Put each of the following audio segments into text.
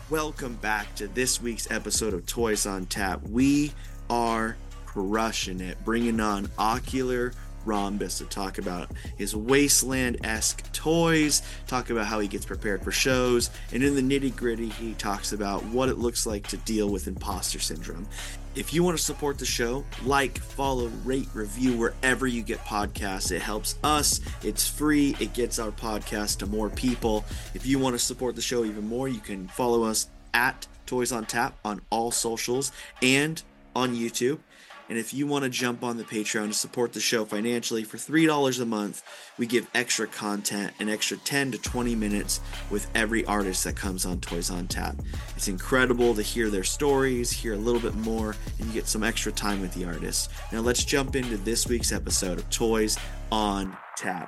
Welcome back to this week's episode of Toys on Tap. We are crushing it, bringing on Ocular Rhombus to talk about his Wasteland-esque toys, talk about how he gets prepared for shows, and in the nitty-gritty, he talks about what it looks like to deal with imposter syndrome. If you want to support the show, like, follow, rate, review wherever you get podcasts. It helps us. It's free. It gets our podcast to more people. If you want to support the show even more, you can follow us at Toys on Tap on all socials and on YouTube. And if you want to jump on the Patreon to support the show financially, for $3 a month, we give extra content, an extra 10 to 20 minutes with every artist that comes on Toys on Tap. It's incredible to hear their stories, hear a little bit more, and you get some extra time with the artists. Now let's jump into this week's episode of Toys on Tap.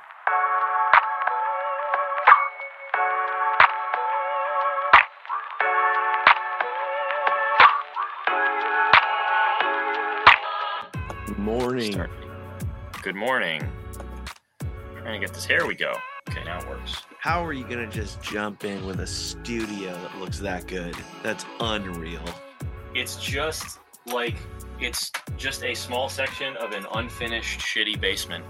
Morning. Good morning. Trying to get this. Here we go. Okay, now it works. How are you gonna just jump in with a studio that looks that good? That's unreal. It's just a small section of an unfinished, shitty basement.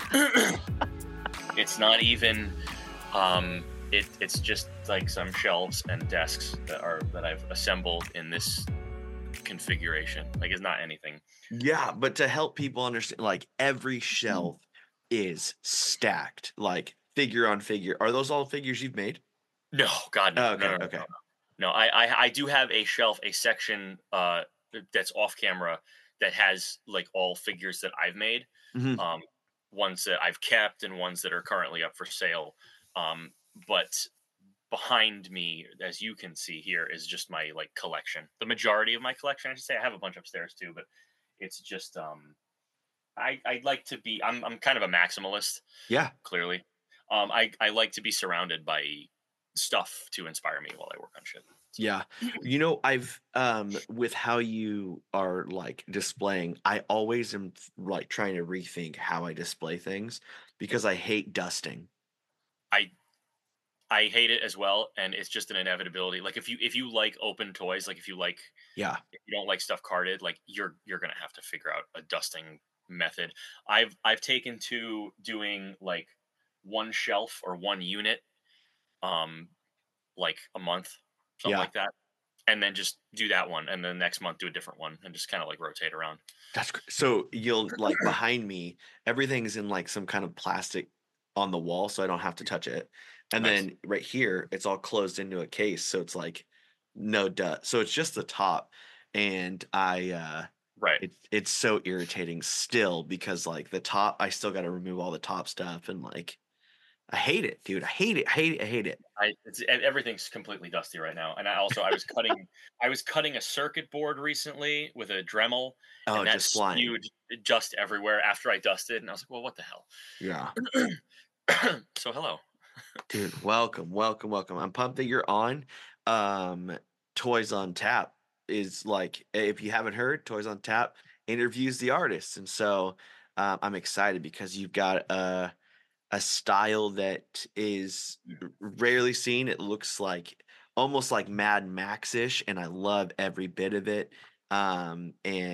It's not even. It's just like some shelves and desks that I've assembled in this configuration. Like, it's not anything. Yeah, but to help people understand, like, every shelf is stacked, like figure on figure. Are those all figures you've made? No, God, no. Okay, No. okay. No, I do have a shelf, a section that's off camera that has like all figures that I've made. Mm-hmm. Ones that I've kept and ones that are currently up for sale. But behind me, as you can see here, is just my like collection. The majority of my collection, I should say. I have a bunch upstairs too, but it's just I'd like to be. I'm kind of a maximalist. Yeah, clearly. I like to be surrounded by stuff to inspire me while I work on shit. So. Yeah. You know, I've with how you are like displaying, I always am like trying to rethink how I display things because I hate dusting. I hate it as well, and it's just an inevitability. Like if you like open toys, like if you don't like stuff carded, like you're gonna have to figure out a dusting method. I've taken to doing like one shelf or one unit, like a month, something like that, and then just do that one, and then next month do a different one, and just kind of like rotate around. That's so you'll like behind me, everything's in like some kind of plastic on the wall, so I don't have to touch it. And Nice. then right here, it's all closed into a case, so it's like no dust. So it's just the top, and Right. It's so irritating still because like the top, I still got to remove all the top stuff, and like I hate it, dude. I hate it. Everything's completely dusty right now, and I was cutting a circuit board recently with a Dremel, Oh, and that just flying. spewed dust everywhere after I dusted, and I was like, well, what the hell? Yeah. So hello. Dude, welcome. I'm pumped that you're on. Toys on Tap is like, if you haven't heard, Toys on Tap interviews the artists, and so I'm excited because you've got a style that is rarely seen. It looks like almost like Mad Max-ish, and I love every bit of it. And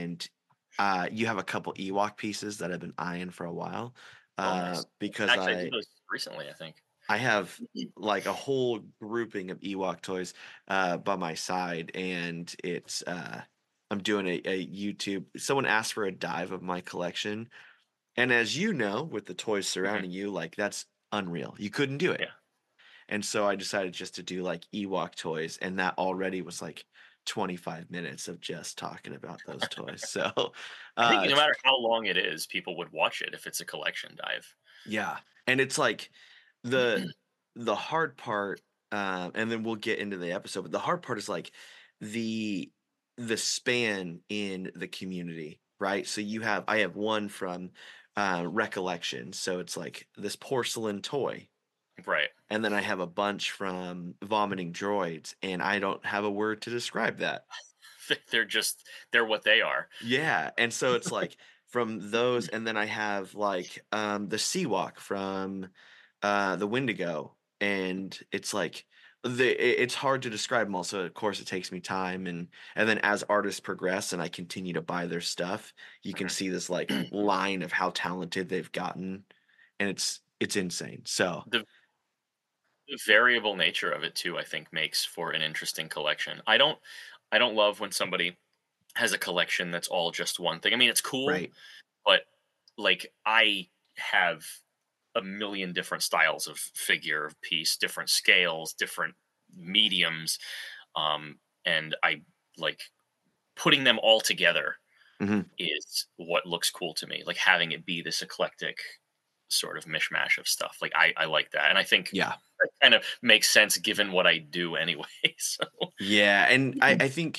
you have a couple Ewok pieces that I've been eyeing for a while. Nice. Because Actually, I did those recently, I think. I have like a whole grouping of Ewok toys by my side, and it's I'm doing a YouTube. Someone asked for a dive of my collection, and as you know, with the toys surrounding you, like that's unreal. You couldn't do it. Yeah. And so I decided just to do like Ewok toys, and that already was like 25 minutes of just talking about those toys. So I think no matter how long it is, people would watch it if it's a collection dive. Yeah, and it's like the hard part, and then we'll get into the episode. But the hard part is like the span in the community, right? So I have one from Recollection, so it's like this porcelain toy, right? And then I have a bunch from Vomiting Droids, and I don't have a word to describe that. They're what they are. Yeah, and so it's like from those, and then I have like the Seawalk from the Wendigo, and it's like it's hard to describe them all. So of course it takes me time, and then as artists progress and I continue to buy their stuff, you can see this like line of how talented they've gotten, and it's insane. So The variable nature of it too, I think, makes for an interesting collection. I don't love when somebody has a collection that's all just one thing. I mean, it's cool, right. but like I have a million different styles of figure of piece, different scales, different mediums, and I like putting them all together Hmm. is what looks cool to me. Like having it be this eclectic sort of mishmash of stuff. Like I like that, and I think Yeah. that kind of makes sense given what I do anyway. So Yeah, and I think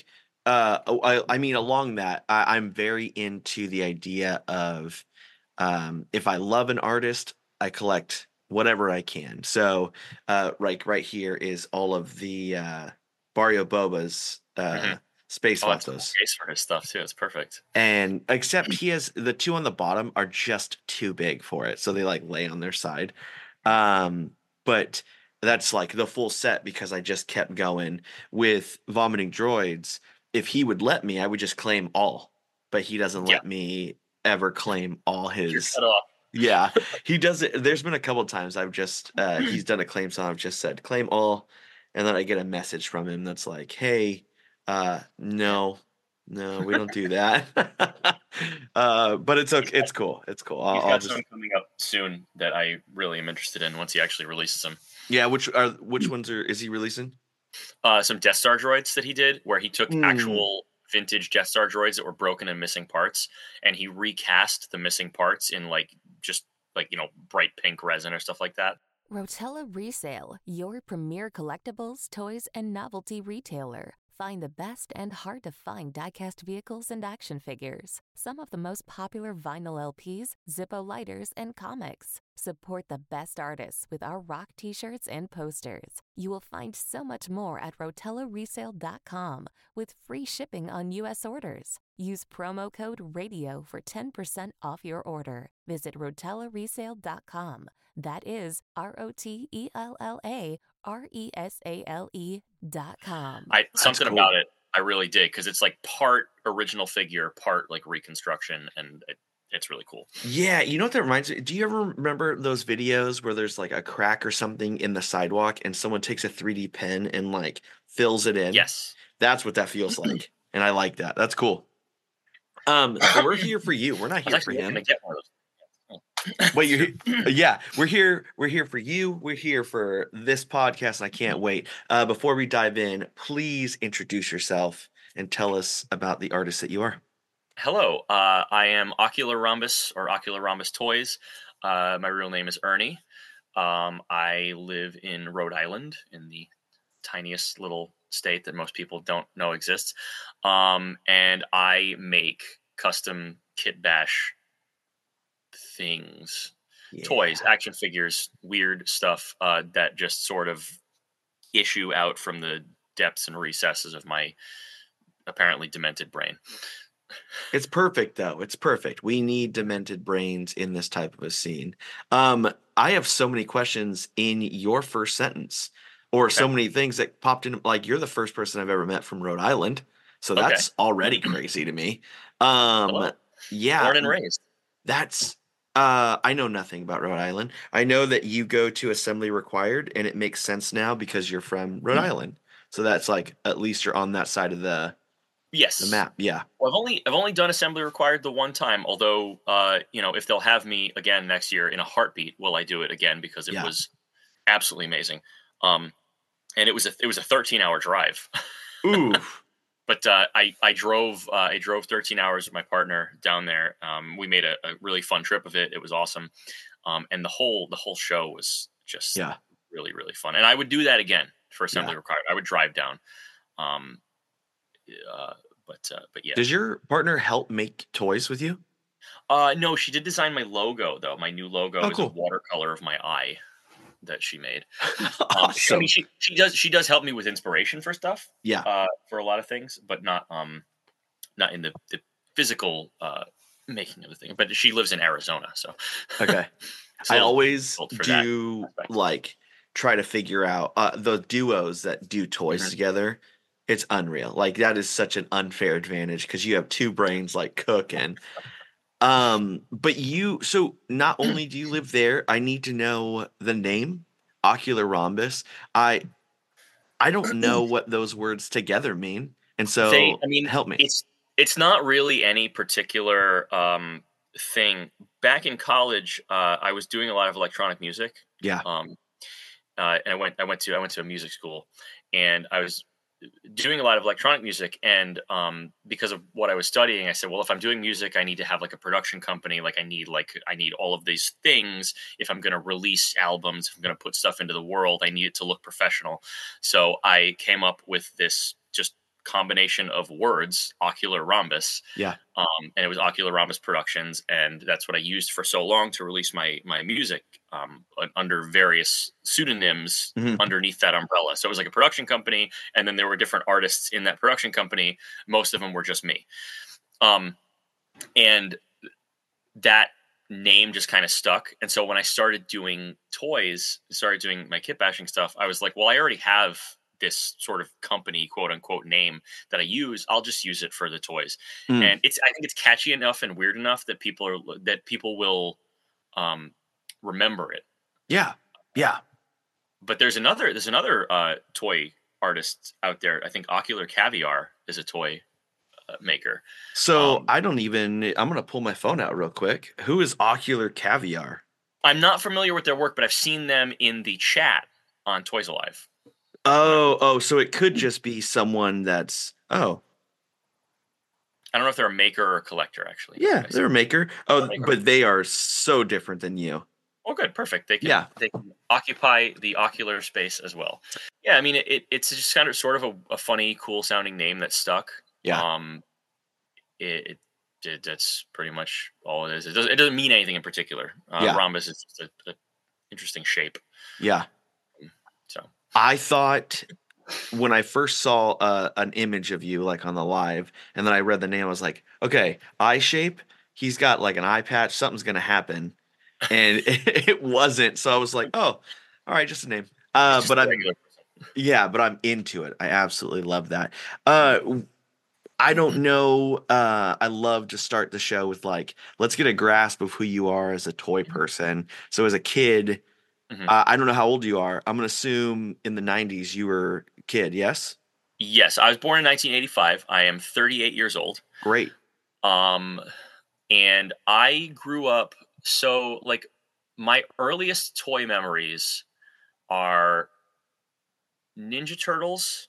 I mean along that I'm very into the idea of if I love an artist, I collect whatever I can. So right here is all of the Barrio Boba's mhm. space Oh, that's a cool vatos. case for his stuff too. It's perfect. And except he has the two on the bottom are just too big for it, so they like lay on their side. But that's like the full set because I just kept going with vomiting droids. If he would let me, I would just claim all, but he doesn't Yeah, let me ever claim all you're his. cut off. Yeah, he does it. There's been a couple times I've just he's done a claim, so I've just said claim all, and then I get a message from him that's like, "Hey, Yeah. no, no, we don't do that." But it's He's okay. got It's cool. It's cool. he's I'll got just some coming up soon that I really am interested in once he actually releases them. yeah. Which ones are is he releasing? Some Death Star droids that he did, where he took Mm, actual vintage Death Star droids that were broken and missing parts, and he recast the missing parts in like just like bright pink resin or stuff like that. Rotella Resale, your premier collectibles, toys, and novelty retailer. Find the best and hard to find diecast vehicles and action figures. Some of the most popular vinyl LPs, Zippo lighters, and comics. Support the best artists with our rock t shirts and posters. You will find so much more at RotellaResale.com with free shipping on U.S. orders. Use promo code RADIO for 10% off your order. Visit RotellaResale.com. That is RotellaResale.com. I that's something about cool. it I really dig because it's like part original figure, part like reconstruction, and it's really cool. Yeah, you know what that reminds me? Do you ever remember those videos where there's like a crack or something in the sidewalk and someone takes a 3D pen and like fills it in? Yes. That's what that feels like. And I like that. That's cool. So we're here for you. We're not I was here for actually looking him. to get one of those. Wait, you're Sure. yeah, we're here. We're here for you. We're here for this podcast, and I can't wait. Before we dive in, please introduce yourself and tell us about the artist that you are. Hello, I am Ocular Rhombus or Ocular Rhombus Toys. My real name is Ernie. I live in Rhode Island, in the tiniest little state that most people don't know exists. And I make custom kit bash things, toys, Yeah. action figures, weird stuff that just sort of issue out from the depths and recesses of my apparently demented brain. It's perfect though. It's perfect. We need demented brains in this type of a scene. I have so many questions in your first sentence, or Okay. so many things that popped in. Like you're the first person I've ever met from Rhode Island, so Okay. that's already crazy to me. Um, Hello. yeah, Born and raised. that's. I know nothing about Rhode Island. I know that you go to assembly required, and it makes sense now because you're from Rhode Island. So that's like at least you're on that side of the Yes. map. Yeah, Well, I've only done assembly required the one time. Although, if they'll have me again next year in a heartbeat, will I do it again because it yeah. was absolutely amazing. Um, and it was a 13-hour drive. Ooh, But I drove 13 hours with my partner down there. We made a really fun trip of it. It was awesome, and the whole show was just yeah. really really fun. And I would do that again for Yeah. assembly required. I would drive down. Um, uh, but yeah. Does your partner help make toys with you? No, she did design my logo though. My new logo Oh, is a cool. watercolor of my eye that she made. I mean, Awesome. she does help me with inspiration for stuff, Yeah. for a lot of things, but not in the physical making of the thing. But she lives in Arizona, so Okay. it's a I little always difficult for that do aspect. like try to figure out the duos that do toys Mhm. together. It's unreal. Like that is such an unfair advantage because you have two brains like cooking. But so not only do you live there, I need to know the name, Ocular Rhombus. I I don't know what those words together mean, and They, so I mean, help me. it's not really any particular thing. Back in college, I was doing a lot of electronic music. Yeah. Um, and I went to a music school, and I was doing a lot of electronic music. And because of what I was studying, I said, well, if I'm doing music, I need to have like a production company. I need all of these things. If I'm going to release albums, if I'm going to put stuff into the world, I need it to look professional. So I came up with this just combination of words, Ocular Rhombus, Yeah. and it was Ocular Rhombus Productions, and that's what I used for so long to release my music under various pseudonyms Mhm. underneath that umbrella. So it was like a production company, and then there were different artists in that production company. Most of them were just me, um, and that name just kind of stuck. And so when I started doing toys, started doing my kit bashing stuff, I was like, well, I already have this sort of company quote unquote name that I use. I'll just use it for the toys. Mm. And I think it's catchy enough and weird enough that people will um remember it. Yeah. Yeah. But there's another toy artist out there. I think Ocular Caviar is a toy maker. So um I'm gonna pull my phone out real quick. Who is Ocular Caviar? I'm not familiar with their work, but I've seen them in the chat on Toys Alive. So it could just be someone that's I don't know if they're a maker or a collector, actually. yeah, they're a maker. Oh, Maker. but they are so different than you. Oh, good, perfect. They can Yeah. they can occupy the ocular space as well. Yeah, I mean it's just kind of sort of a funny, cool sounding name that stuck. Yeah. Um, that's pretty much all it is. It doesn't mean anything in particular. Yeah. Rhombus is just a interesting shape. Yeah. So I thought when I first saw an image of you like on the live, and then I read the name, I was like, okay, eye shape. He's got like an eye patch. Something's gonna happen, and it wasn't. So I was like, oh, all right, just a name. it's just But a I'm regular person. yeah, but I'm into it. I absolutely love that. Uh, I don't know. I love to start the show with like, let's get a grasp of who you are as a toy person. So as a kid, Mhm. I don't know how old you are. I'm gonna assume in the '90s you were a kid. Yes. Yes, I was born in 1985. I am 38 years old. Great. Um, and I grew up so like my earliest toy memories are Ninja Turtles,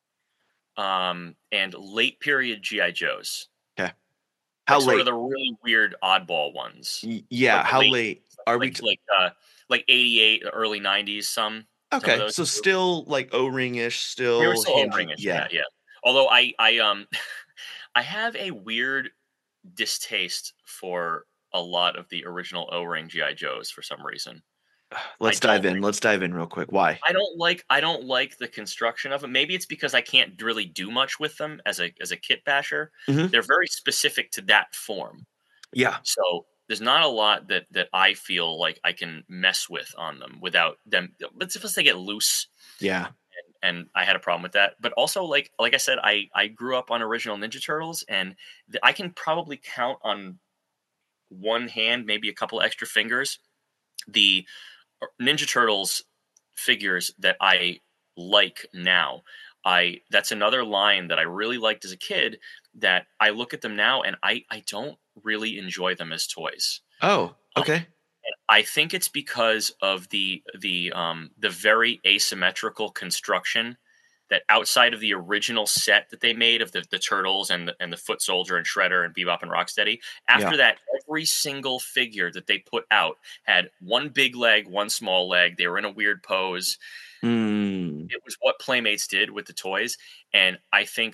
and late period GI Joes, Okay. How like sort of late? the really weird oddball ones, Yeah. like the How late, late are we? like 88, early 90s. Some of Okay. those So too. still like O-ring-ish, They were still still handy. O-ringish, yeah, Yeah. yeah. Although I I have a weird distaste for a lot of the original O-ring GI Joes for some reason. I Let's don't dive in. Let's dive in real quick. Why? I don't like the construction of them. Maybe it's because I can't really do much with them as a kit basher. Hmm. They're very specific to that form. Yeah. So there's not a lot that I feel like I can mess with on them without them. But suppose they get loose, Yeah. and I had a problem with that. But also, like I said, I grew up on original Ninja Turtles, and I can probably count on one hand, maybe a couple extra fingers, the Ninja Turtles figures that I like now. I That's another line that I really liked as a kid, that I look at them now and I don't really enjoy them as toys. Oh. Um, Okay. and I think it's because of the very asymmetrical construction, that outside of the original set that they made of the turtles and the foot soldier and shredder and bebop and rocksteady, Yeah. after that every single figure that they put out had one big leg, one small leg. They were in a weird pose. Mm. It was what Playmates did with the toys, and I think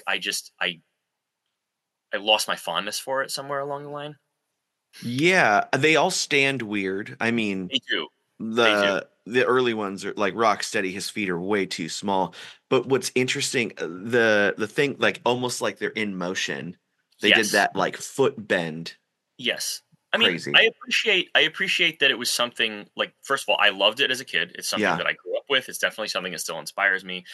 I lost my fondness for it somewhere along the line. Yeah. They all stand weird. I mean, They do. They do. the early ones are like Rocksteady. His feet are way too small. But what's interesting, the thing like almost like they're in motion. They did Yes. that like foot bend. Yes. I mean, crazy. I appreciate that it was something like, first of all, I loved it as a kid. It's something Yeah. that I grew up with. It's definitely something that still inspires me.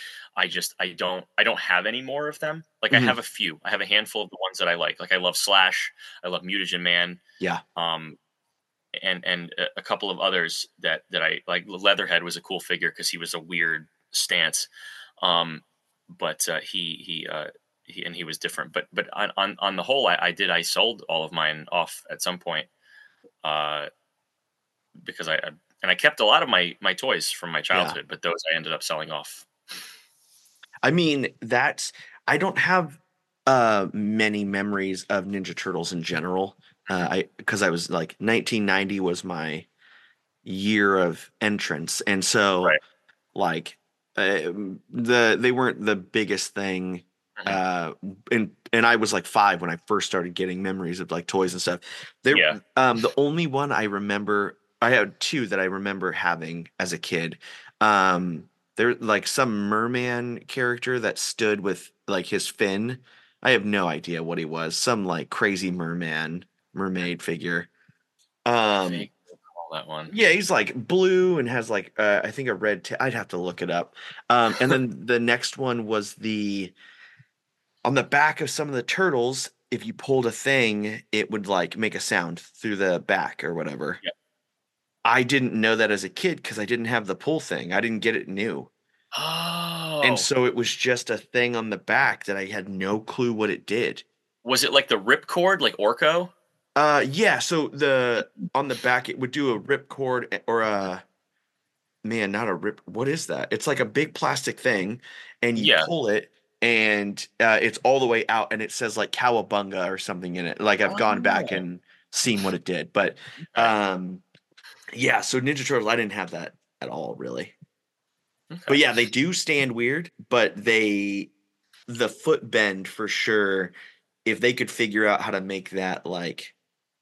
I don't have any more of them. Like I Mhm. have a few. I have a handful of the ones that I like. Like I love Slash. I love Mutagen Man. Yeah. Um, and a couple of others that I like. Leatherhead was a cool figure because he was a weird stance. Um, but he was different. But on the whole, I sold all of mine off at some point. Uh, because I kept a lot of my toys from my Yeah. childhood, but those I ended up selling off. I mean, I don't have many memories of Ninja Turtles in general. I because I was like 1990 was my year of entrance, and so Right. like they weren't the biggest thing. Mhm. And I was like 5 when I first started getting memories of like toys and stuff. There, Yeah. the only one I remember, I had two that I remember having as a kid. Um, there like some merman character that stood with like his fin. I have no idea what he was. Some like crazy mermaid figure. I Um, vaguely recall that one. yeah, he's like blue and has like I think a red I'd have to look it up. And then the next one was the on the back of some of the turtles, if you pulled a thing, it would like make a sound through the back or whatever. Yeah. I didn't know that as a kid because I didn't have the pull thing. I didn't get it new. And Oh, so it was just a thing on the back that I had no clue what it did. was it like the ripcord, like Orko? Yeah, so the on the back it would do a rip cord or a man, not a rip. What is that? It's like a big plastic thing, and you Yeah. pull it, and it's all the way out, and it says like "Cowabunga" or something in it. Like I've gone back Oh, and seen what it did, but okay. um, yeah. So Ninja Turtles, I didn't have that at all, really. But Okay. yeah, they do stand weird, but the foot bend for sure. If they could figure out how to make that like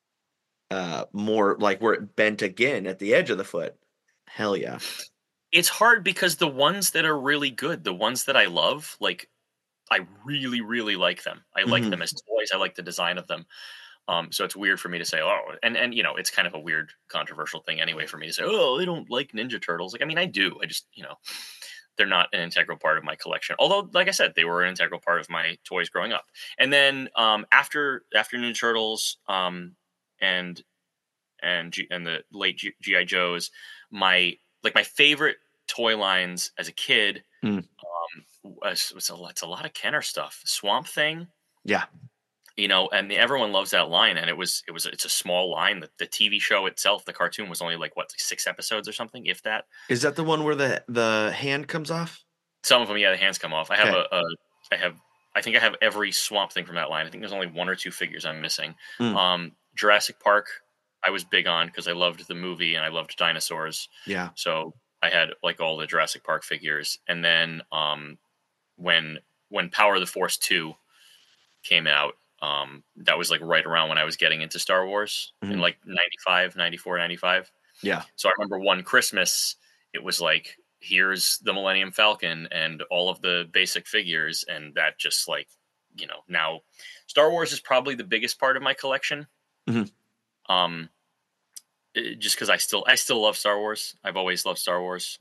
more like where it bent again at the edge of the foot, hell yeah. It's hard because the ones that are really good, the ones that I love, like I really, really like them. I like Hmm. them as toys. I like the design of them. So it's weird for me to say, oh, and it's kind of a weird, controversial thing anyway for me to say, oh, I don't like Ninja Turtles. Like, I mean, I do. I just, they're not an integral part of my collection. Although, like I said, they were an integral part of my toys growing up. And then after Ninja Turtles, and and the late GI Joes, my favorite toy lines as a kid Mm. it's a lot of Kenner stuff. Swamp Thing, Yeah. and everyone loves that line. And it's a small line. The TV show itself, the cartoon, was only like what, like 6 episodes or something, if that. Is that the one where the hand comes off? Some of them, yeah, the hands come off. Okay. I have, I think I have every Swamp Thing from that line. I think there's only one or two figures I'm missing. Mm. Jurassic Park, I was big on because I loved the movie and I loved dinosaurs. Yeah. So I had like all the Jurassic Park figures. And then when Power of the Force 2 came out, that was like right around when I was getting into Star Wars in Mhm. like 95, 94, 95. Yeah. So I remember one Christmas, it was like, here's the Millennium Falcon and all of the basic figures. And that just like, now Star Wars is probably the biggest part of my collection. Mhm. Um, just because I still love Star Wars. I've always loved Star Wars.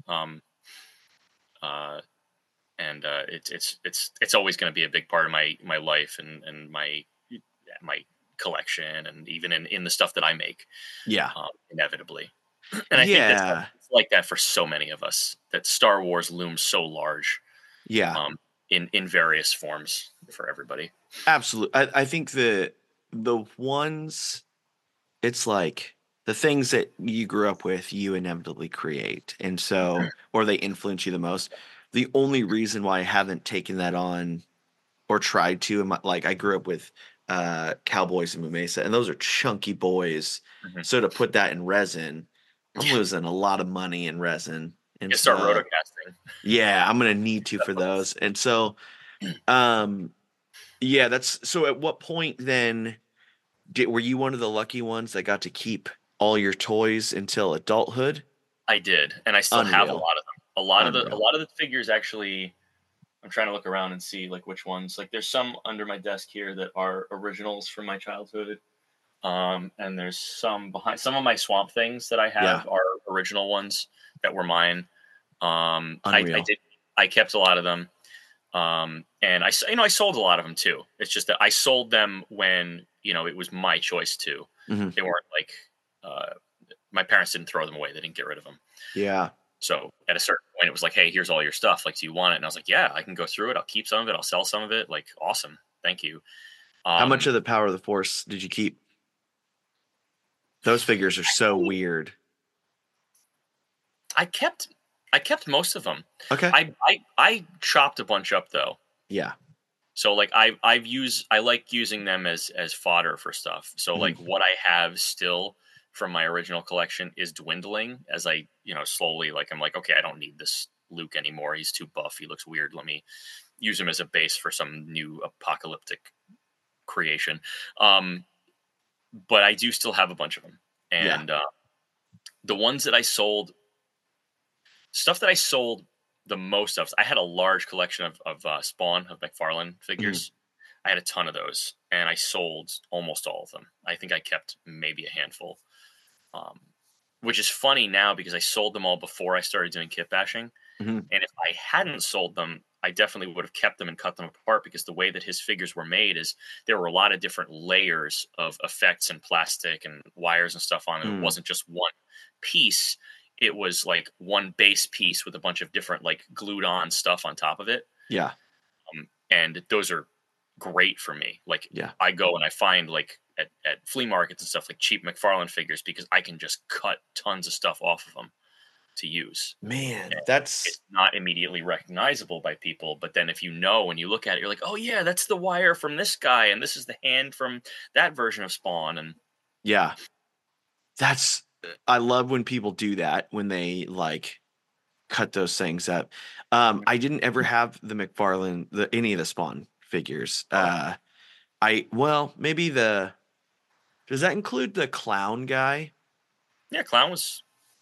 Uh, and it's always going to be a big part of my life and my collection, and even in the stuff that I make, Yeah. inevitably. And I think Yeah. it's like that for so many of us, that Star Wars looms so large, Yeah. um, in various forms for everybody. Absolutely. I think the ones it's like the things that you grew up with, you inevitably create. And so or they influence you the most. The only reason why I haven't taken that on or tried to like I grew up with Cowboys and Mumesa, and those are chunky boys. Mhm. So to put that in resin, I'm losing a lot of money in resin. And You start so rotocasting. yeah, I'm gonna need to for those. And so um yeah, that's so at what point then were you one of the lucky ones that got to keep all your toys until adulthood? I did, and I still have a Unreal. lot of them. A Unreal. lot of the figures actually. I'm trying to look around and see like which ones. Like there's some under my desk here that are originals from my childhood. And there's some behind. Some of my Swamp Things that I have are original ones that were mine. I kept a lot of them. And I sold a lot of them too. It's just that I sold them when, it was my choice to. Mm-hmm. They weren't like, my parents didn't throw them away. They didn't get rid of them. Yeah. So at a certain point, it was like, hey, here's all your stuff. Like, do you want it? And I was like, yeah, I can go through it. I'll keep some of it. I'll sell some of it. Like, awesome. Thank you. How much of the Power of the Force did you keep? Those figures are so weird. I kept most of them. Okay. I chopped a bunch up though. Yeah. So like I like using them as fodder for stuff. So like what I have still from my original collection is dwindling as I, slowly, like, I'm like, okay, I don't need this Luke anymore. He's too buff. He looks weird. Let me use him as a base for some new apocalyptic creation. But I do still have a bunch of them. And the ones that I sold, stuff that I sold the most of, I had a large collection of Spawn, of McFarlane figures. I had a ton of those, and I sold almost all of them. I think I kept maybe a handful, which is funny now because I sold them all before I started doing kit bashing. And if I hadn't sold them, I definitely would have kept them and cut them apart, because the way that his figures were made is there were a lot of different layers of effects and plastic and wires and stuff on it. It wasn't just one piece. It was like one base piece with a bunch of different like glued on stuff on top of it. Yeah. And those are great for me. Like I go and I find like at flea markets and stuff like cheap McFarlane figures, because I can just cut tons of stuff off of them to use. Man, and it's not immediately recognizable by people, but then if when you look at it, you're like, oh yeah, that's the wire from this guy, and this is the hand from that version of Spawn. And I love when people do that, when they like cut those things up. I didn't ever have the McFarlane, any of the Spawn figures. Maybe does that include the clown guy? Yeah, clown was.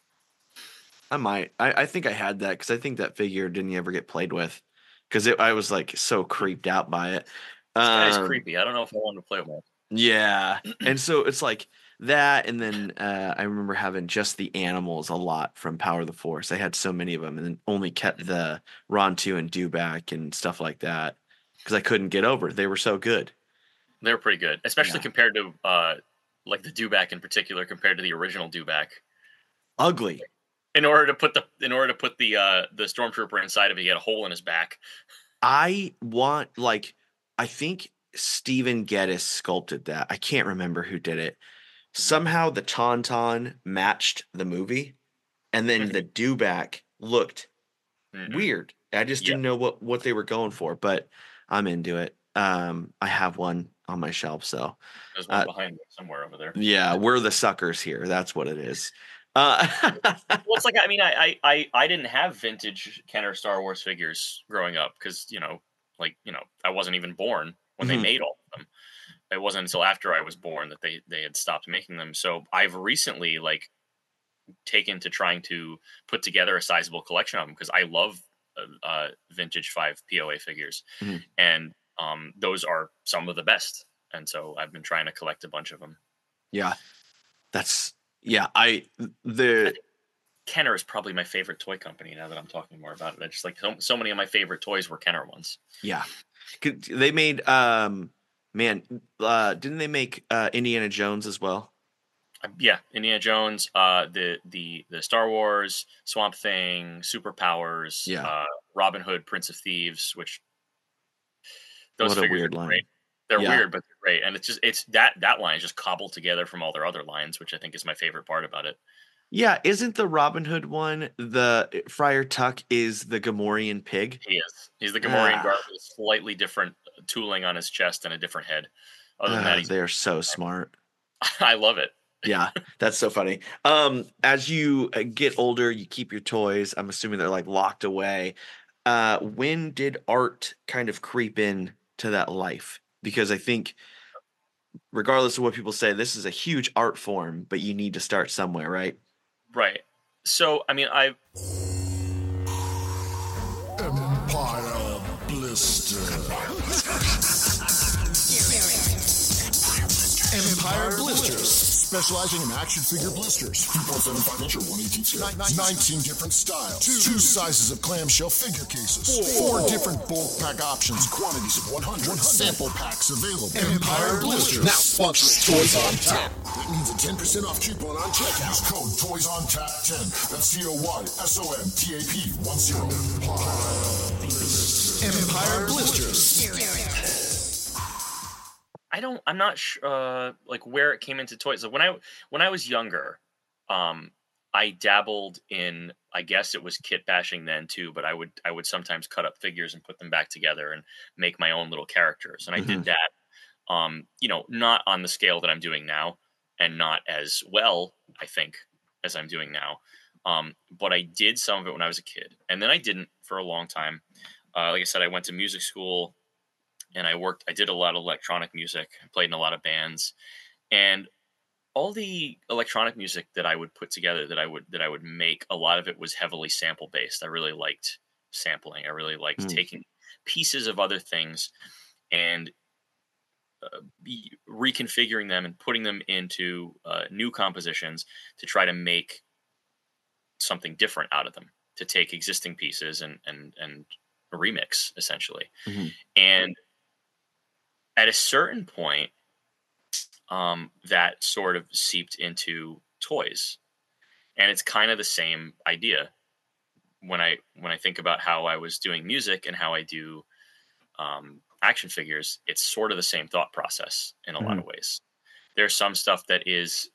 I think I had that, because I think that figure didn't ever get played with, because I was like so creeped out by it. That is creepy. I don't know if I wanted to play with it. Yeah. And so it's like that. And then I remember having just the animals a lot from Power of the Force. I had so many of them, and then only kept the Rontu and Dewback and stuff like that, because I couldn't get over it. They were so good. They were pretty good, especially compared to like the Dewback in particular, compared to the original Dewback. Ugly. In order to put the stormtrooper inside of it, he had a hole in his back. I think Stephen Geddes sculpted that. I can't remember who did it. Somehow the Tauntaun matched the movie, and then the Dewback looked weird. I just didn't know what they were going for, but I'm into it. I have one on my shelf, so there's one behind me somewhere over there. Yeah, we're the suckers here. That's what it is. Well, it's like, I mean, I didn't have vintage Kenner Star Wars figures growing up, because I wasn't even born when they made all of them. It wasn't until after I was born that they had stopped making them. So I've recently taken to trying to put together a sizable collection of them, because I love vintage 5 POA figures, and those are some of the best. And so I've been trying to collect a bunch of them. Yeah, Kenner is probably my favorite toy company now that I'm talking more about it. I just like so many of my favorite toys were Kenner ones. Yeah. They made didn't they make Indiana Jones as well? Yeah, Indiana Jones, the Star Wars, Swamp Thing, Superpowers, Robin Hood, Prince of Thieves, which those what a figures weird are line. great. They're weird, but they're great. And it's that line is just cobbled together from all their other lines, which I think is my favorite part about it. Yeah, isn't the Robin Hood one, the Friar Tuck is the Gamorrean pig? He is. He's the Gamorrean guard with slightly different tooling on his chest and a different head. Other than that, they're so smart. I love it. Yeah, that's so funny. As you get older, you keep your toys. I'm assuming they're like locked away. When did art kind of creep in to that life? Because I think, regardless of what people say, this is a huge art form, but you need to start somewhere, right? Right. So, I mean, Empire Blister. Empire Blisters. Specializing in action figure blisters. 3.75 inch or 1/18 19 different styles. Two sizes of clamshell figure cases. Four different bulk pack options. Quantities of 100 sample packs available. Empire Blisters. Now sponsoring Toys on Tap. That means a 10% off coupon on checkout. Use code Toys on Tap 10. That's COYSONTAP 10. Empire Blisters. I'm not sure like where it came into toys. Like when I was younger, I dabbled in, I guess it was kit bashing then too, but I would sometimes cut up figures and put them back together and make my own little characters. And I did that, not on the scale that I'm doing now and not as well, I think, as I'm doing now. But I did some of it when I was a kid, and then I didn't for a long time. Like I said, I went to music school and I did a lot of electronic music, played in a lot of bands, and all the electronic music that I would put together, that I would make, a lot of it was heavily sample based. I really liked sampling. I really liked taking pieces of other things and reconfiguring them and putting them into new compositions to try to make something different out of them, to take existing pieces and remix essentially. And at a certain point, that sort of seeped into toys, and it's kind of the same idea when I think about how I was doing music and how I do action figures. It's sort of the same thought process in a lot of ways. There's some stuff that is,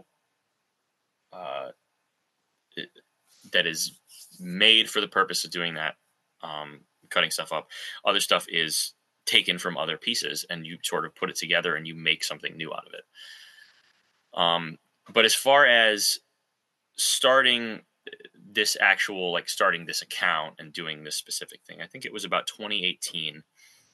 that is made for the purpose of doing that, cutting stuff up. Other stuff is taken from other pieces and you sort of put it together and you make something new out of it. But as far as starting this account and doing this specific thing, I think it was about 2018.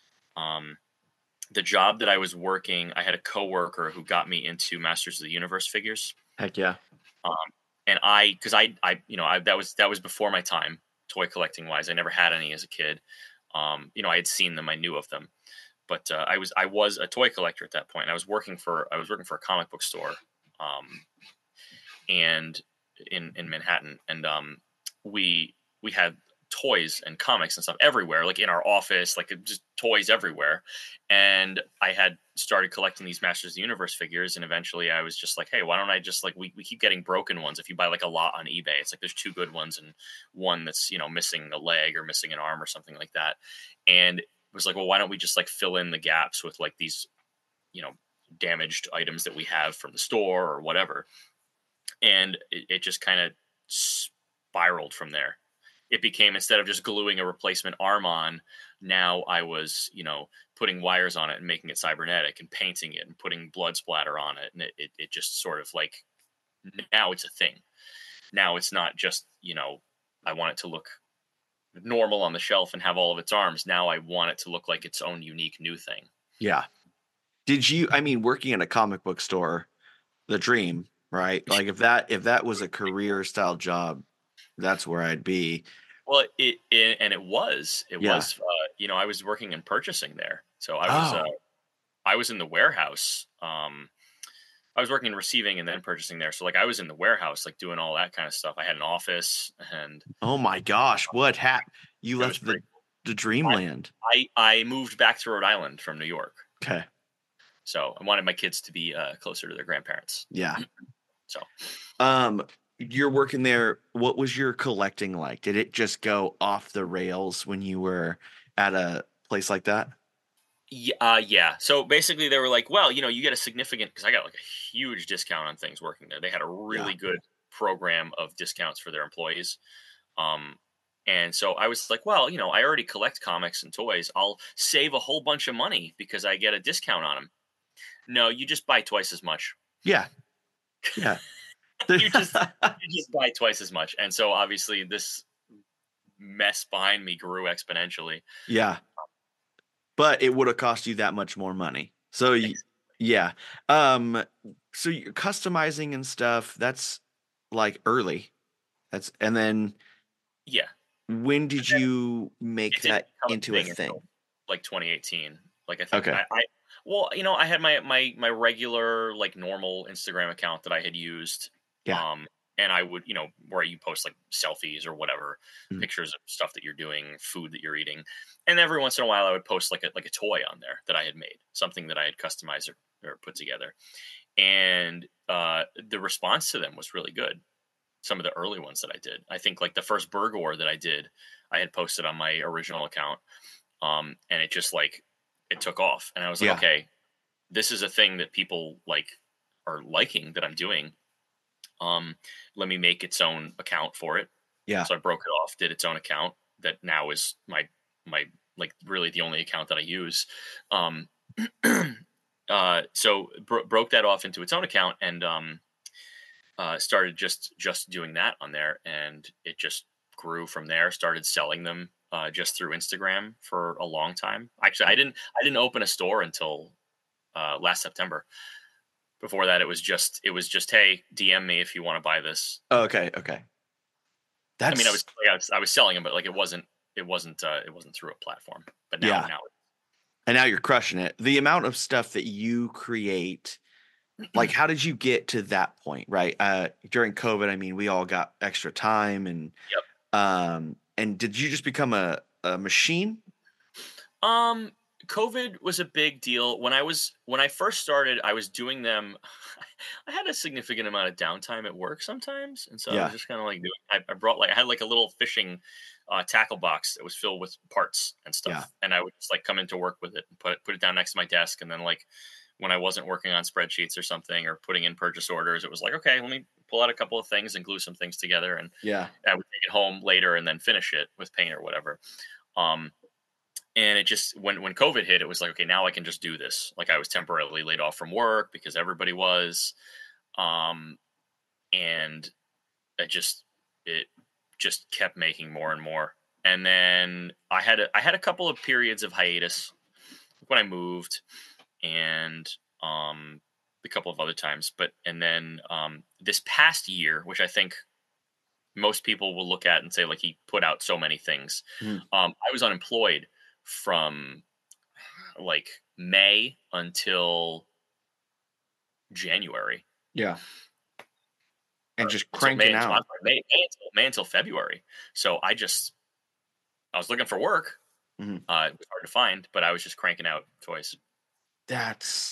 The job that I was working, I had a coworker who got me into Masters of the Universe figures. Heck yeah. And that was before my time, toy collecting wise. I never had any as a kid. I had seen them, I knew of them, but I was a toy collector at that point. I was working for a comic book store, and in Manhattan, and we had toys and comics and stuff everywhere, like in our office, like just toys everywhere. And I had started collecting these Masters of the Universe figures, and eventually I was just like, hey, why don't I just, like, we keep getting broken ones. If you buy like a lot on eBay, it's like there's two good ones and one that's, missing a leg or missing an arm or something like that. And it was like, well, why don't we just like fill in the gaps with like these, damaged items that we have from the store or whatever. And it just kind of spiraled from there. It became, instead of just gluing a replacement arm on, now I was, putting wires on it and making it cybernetic and painting it and putting blood splatter on it. And it just sort of like, now it's a thing. Now it's not just, I want it to look normal on the shelf and have all of its arms. Now I want it to look like its own unique new thing. Yeah. Working in a comic book store, the dream, right? Like if that was a career style job, that's where I'd be. Well, it was, I was working in purchasing there. So I was in the warehouse. I was working in receiving and then purchasing there. So like I was in the warehouse, like doing all that kind of stuff. I had an office and. Oh my gosh. What happened? You left the dreamland. I moved back to Rhode Island from New York. Okay. So I wanted my kids to be closer to their grandparents. Yeah. So. You're working there. What was your collecting like? Did it just go off the rails when you were at a place like that? Yeah. So basically they were like, well, you get a significant, because I got like a huge discount on things working there. They had a really good program of discounts for their employees. And so I was like, well, I already collect comics and toys. I'll save a whole bunch of money because I get a discount on them. No, you just buy twice as much. Yeah. Yeah. you just buy twice as much. And so obviously this mess behind me grew exponentially. Yeah. But it would have cost you that much more money. So yeah. So you're customizing and stuff, that's like early. And then yeah. When did you make that into a thing? Like 2018. Like I think Well, you know, I had my regular like normal Instagram account that I had used, Yeah. um, and I would, you know, where you post like selfies or whatever, Mhm. pictures of stuff that you're doing, food that you're eating, and every once in a while I would post like a toy on there that I had made, something that I had customized or put together, and the response to them was really good. Some of the early ones that I did, I think like the first Burgor that I did, I had posted on my original account, and it just like it took off, and I was like, Yeah. okay, this is a thing that people like are liking that I'm doing. Um, Let me make its own account for it. Yeah. So I broke it off, did its own account that now is my like really the only account that I use. Um, broke that off into its own account and started just doing that on there, and it just grew from there. Started selling them just through Instagram for a long time. Actually, I didn't open a store until last September. Before that, it was just hey, DM me if you want to buy this. Okay. Okay. I mean, That's I was selling them, but like it wasn't through a platform. But now yeah. now And now you're crushing it. The amount of stuff that you create, like how did you get to that point, right? During COVID, I mean, we all got extra time yep. and did you just become a machine? Um, COVID was a big deal when I first started. I was doing them. I had a significant amount of downtime at work sometimes, and so I was Yeah. just kind of like doing. I brought like I had like a little fishing tackle box that was filled with parts and Yeah. stuff, and I would just like come into work with it and put it down next to my desk, and then like when I wasn't working on spreadsheets or something or putting in purchase orders, it was like okay, let me pull out a couple of things and glue some things together, and Yeah. I would take it home later and then finish it with paint or whatever. Um, and it just when COVID hit, it was like okay, now I can just do this. Like I was temporarily laid off from work because everybody was, um, and it just kept making more and more. And then I had a couple of periods of hiatus when I moved, and um, a couple of other times. But and then this past year, which I think most people will look at and say like he put out so many things. Mhm. I was unemployed from like May until January. Yeah. And Or just until May cranking until out. I'm sorry, May until February. So I was looking for work. Mhm. It was hard to find, but I was just cranking out toys. That's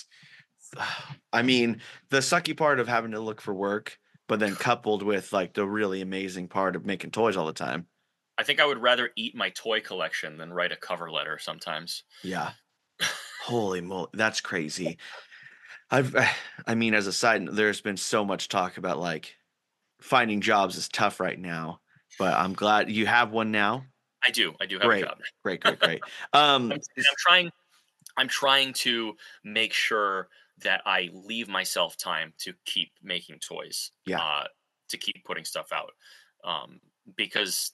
I mean, the sucky part of having to look for work, but then coupled with like the really amazing part of making toys all the time. I think I would rather eat my toy collection than write a cover letter sometimes. Yeah. Holy moly, that's crazy. I've I mean, as a side note, there's been so much talk about like finding jobs is tough right now, but I'm glad you have one now. I do. I do have a Great. job. Great, great, great. I'm trying. I'm trying to make sure that I leave myself time to keep making toys. Yeah. To keep putting stuff out, because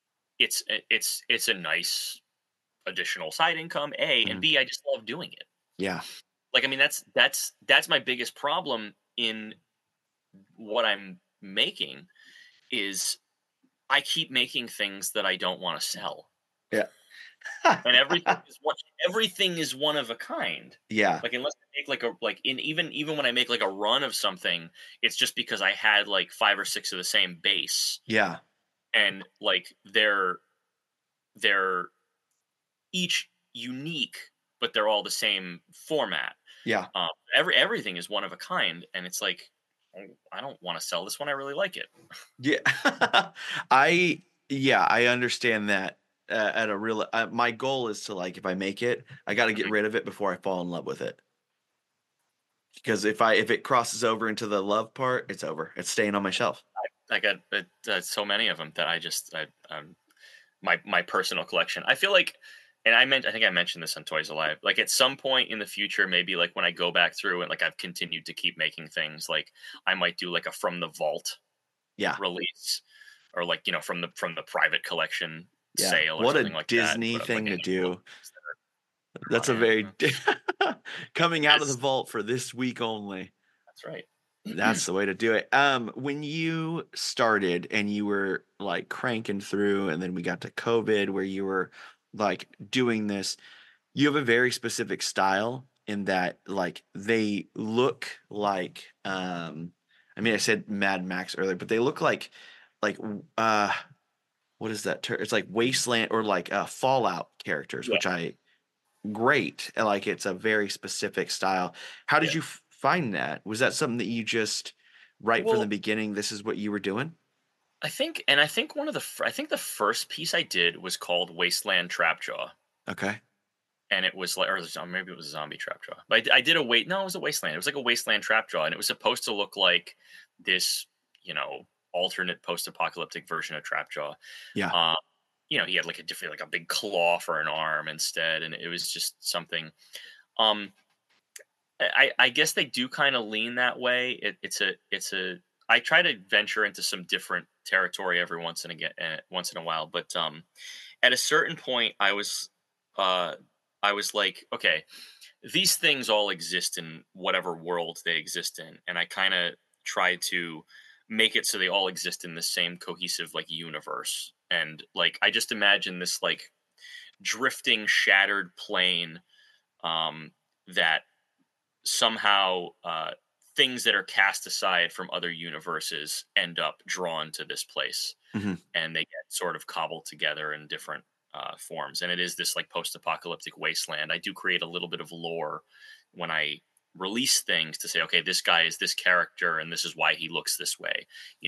it's a nice additional side income. A and Mhm. B. I just love doing it. Yeah. Like I mean, that's my biggest problem in what I'm making is I keep making things that I don't want to sell. Yeah. And everything is one of a kind. Yeah. Like unless I make like a like in even when I make like a run of something, it's just because I had like 5 or 6 of the same base, Yeah. and like they're each unique, but they're all the same format. Yeah. Everything is one of a kind, and it's like oh, I don't want to sell this one. I really like it. Yeah. I understand that at a real my goal is to like if I make it, I got to get Mhm. rid of it before I fall in love with it. Because if it crosses over into the love part, it's over. It's staying on my shelf. I got so many of them that my personal collection. I feel like, and I think I mentioned this on Toys Alive. Like at some point in the future, maybe like when I go back through and like I've continued to keep making things, like I might do like a from the vault Yeah. release, or like from the private collection Yeah. sale or What something a like Disney that. Put up, thing like, a to handful of do. things that are That's a crying. very coming out of the Yes. vault for this week only. That's right. That's the way to do it. When you started and you were like cranking through, and then we got to COVID where you were like doing this, you have a very specific style, in that like they look like I mean I said Mad Max earlier, but they look like uh what is that term? It's like Wasteland or like Fallout characters, Yeah. which I great. Like it's a very specific style. How did Yeah. you find that? Was that something that you just right from the Well, beginning? This is what you were doing. I think one of I think the first piece I did was called Wasteland Trapjaw, Okay. and it was like, or maybe it was a Zombie Trapjaw. But I did a wait. No, it was a Wasteland. It was like a Wasteland Trapjaw, and it was supposed to look like this, alternate post-apocalyptic version of Trapjaw. Yeah. Um, he had like a different, like a big claw for an arm instead, and it was just something. Um, I guess they do kind of lean that way. It's a. I try to venture into some different territory every once in a while, but at a certain point, I was like, okay, these things all exist in whatever world they exist in, and I kind of try to make it so they all exist in the same cohesive like universe. And like I just imagine this like drifting, shattered plane that somehow things that are cast aside from other universes end up drawn to this place, Hmm. and they get sort of cobbled together in different forms. And it is this like post-apocalyptic wasteland. I do create a little bit of lore when I release things to say, okay, this guy is this character, and this is why he looks this way.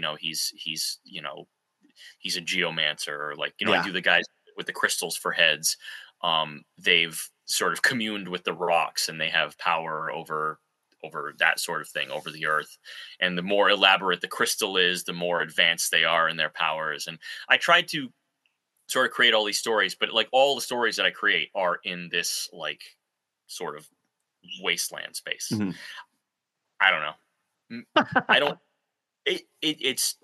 He's a geomancer, or like I Yeah. do the guys with the crystals for heads. They've sort of communed with the rocks, and they have power over that sort of thing, over the earth. And the more elaborate the crystal is, the more advanced they are in their powers. And I tried to sort of create all these stories, but like all the stories that I create are in this like sort of wasteland space. Hmm. I don't know. I don't. It's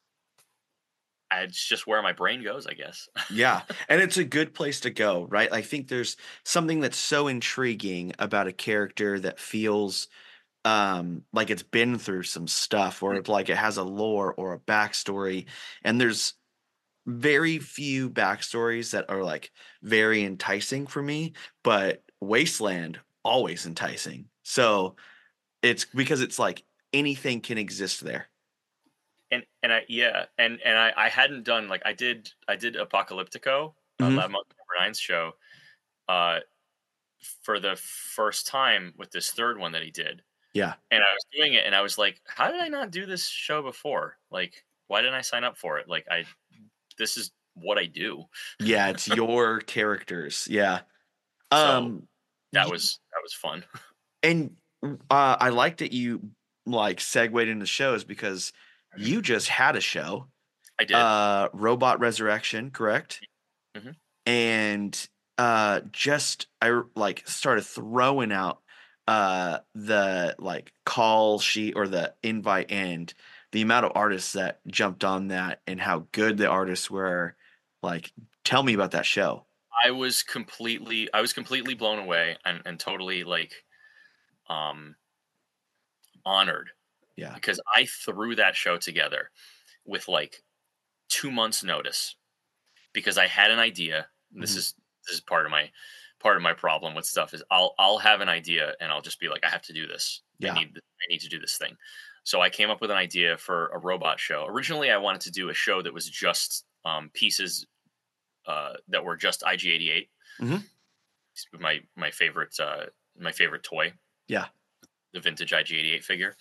just where my brain goes, I guess. Yeah. And it's a good place to go, right? I think there's something that's so intriguing about a character that feels like it's been through some stuff, or like it has a lore or a backstory. And there's very few backstories that are like very enticing for me, but Wasteland always enticing. So it's because it's like anything can exist there. And I hadn't done like I did Apocalyptico, Hmm. Lab Month Number 9's show, uh, for the first time with this third one that he did. Yeah. And I was doing it, and I was like, how did I not do this show before? Like, why didn't I sign up for it? Like, this is what I do. Yeah, it's your characters. Yeah. So that y- was fun. and I like that you like segued into shows because you just had a show, I did. Robot Resurrection, correct? Mhm. And just I like started throwing out the like call sheet or the invite, and the amount of artists that jumped on that and how good the artists were. Like, tell me about that show. I was completely blown away, and totally like um honored, Yeah. because I threw that show together with like 2 months notice, because I had an idea. This Mhm. is part of my problem with stuff is I'll have an idea, and I'll just be like, I have to do this. Yeah. I need to do this thing. So I came up with an idea for a robot show. Originally, I wanted to do a show that was just pieces that were just IG-88. Mhm. My favorite toy, Yeah. the vintage IG-88 figure.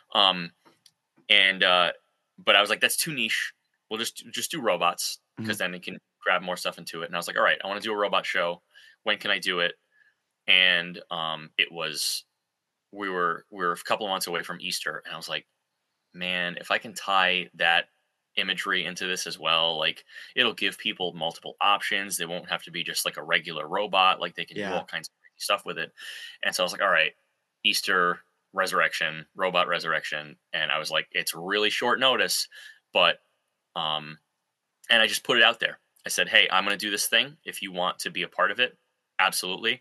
But I was like, that's too niche. We'll just do robots, because then it can grab more stuff into it. And I was like, all right, I want to do a robot show. When can I do it? And we were a couple of months away from Easter, and I was like, man, if I can tie that imagery into this as well, like it'll give people multiple options. They won't have to be just like a regular robot. Like they can do Yeah. all kinds of crazy stuff with it. And so I was like, all right, Easter Resurrection, Robot Resurrection. And I was like, it's really short notice, but and I just put it out there. I said, hey, I'm going to do this thing. If you want to be a part of it, absolutely.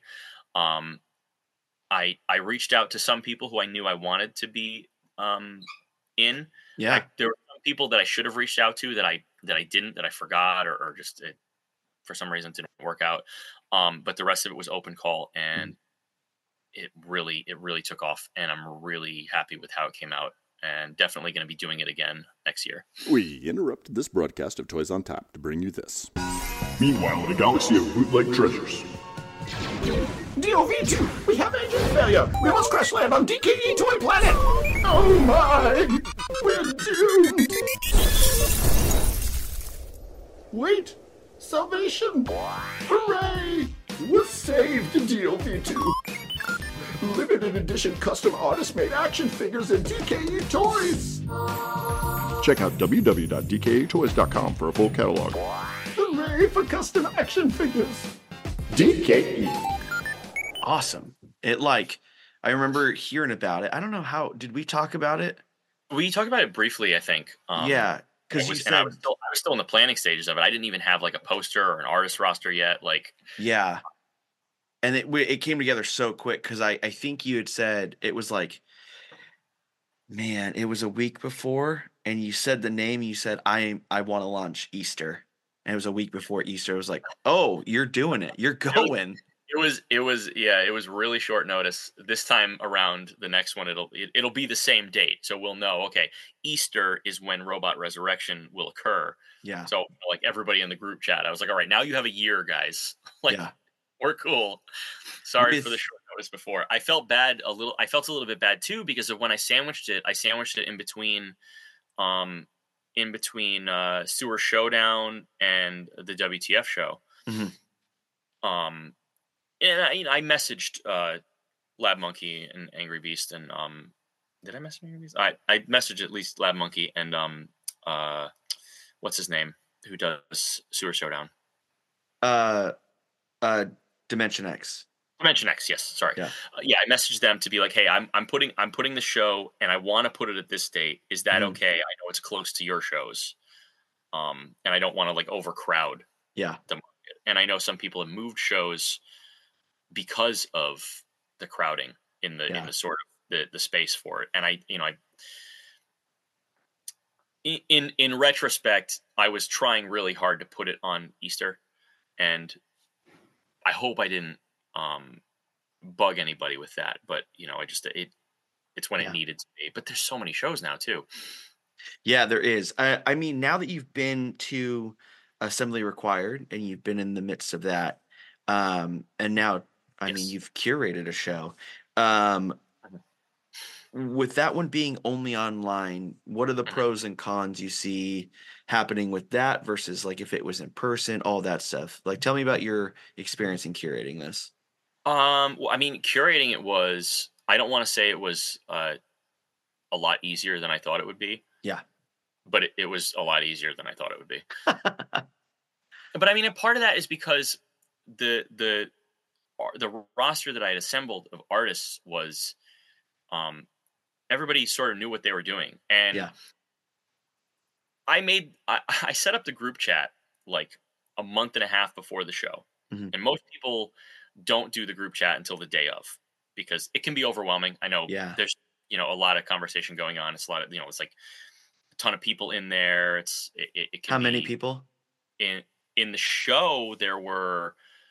I reached out to some people who I knew I wanted to be in. Yeah. There were some people that I should have reached out to that I didn't, that I forgot, or just for some reason didn't work out. But the rest of it was open call, and it really took off, and I'm really happy with how it came out, and definitely going to be doing it again next year. We interrupt this broadcast of Toys on Tap to bring you this. Meanwhile, in a galaxy of bootleg treasures. DOV2, we have engine failure. We must crash land on DKE Toy Planet. Oh my, we're doomed. Wait, salvation. Hooray, we're saved, DOV2. Limited edition custom artist-made action figures and DKE toys. Check out www.dketoys.com for a full catalog. Hooray for custom action figures. DKE. Awesome. I remember hearing about it. I don't know how, did we talk about it? We talked about it briefly, I think. Yeah. Because you said, I was still in the planning stages of it. I didn't even have like a poster or an artist roster yet. Yeah. And it came together so quick because I think you had said it was like, man, it was a week before, and you said the name. You said I want to launch Easter, and it was a week before Easter. I was like, oh, you're doing it. You're going. It was really short notice. This time around, the next one it'll be the same date, so we'll know. Okay, Easter is when Robot Resurrection will occur. Yeah. So like everybody in the group chat, I was like, all right, now you have a year, guys. We're cool. Sorry for the short notice before. I felt a little bit bad too because of when I sandwiched it in between Sewer Showdown and the WTF show. Mm-hmm. And I messaged Lab Monkey and Angry Beast, and did I message Angry Beast? I messaged at least Lab Monkey and what's his name who does Sewer Showdown? Dimension X. Dimension X, yes. Sorry. Yeah. I messaged them to be like, hey, I'm putting the show, and I want to put it at this date. Is that okay? I know it's close to your shows, and I don't want to like overcrowd. Yeah. The market. And I know some people have moved shows because of the crowding in the sort of the space for it. And in retrospect, I was trying really hard to put it on Easter, and I hope I didn't bug anybody with that. But it's when it needed to be. But there's so many shows now too. Yeah, there is. I mean, now that you've been to Assembly Required and you've been in the midst of that, and now, I mean, you've curated a show. With that one being only online, what are the pros and cons you see happening with that versus like if it was in person, all that stuff? Like, tell me about your experience in curating this. Well, I mean, curating it was, I don't want to say it was a lot easier than I thought it would be. Yeah. But it was a lot easier than I thought it would be. But I mean, a part of that is because the roster that I had assembled of artists was, everybody sort of knew what they were doing. And I set up the group chat like a month and a half before the show. Mm-hmm. And most people don't do the group chat until the day of because it can be overwhelming. I know there's, a lot of conversation going on. It's a lot of, it's like a ton of people in there. It can How many people? In the show, there were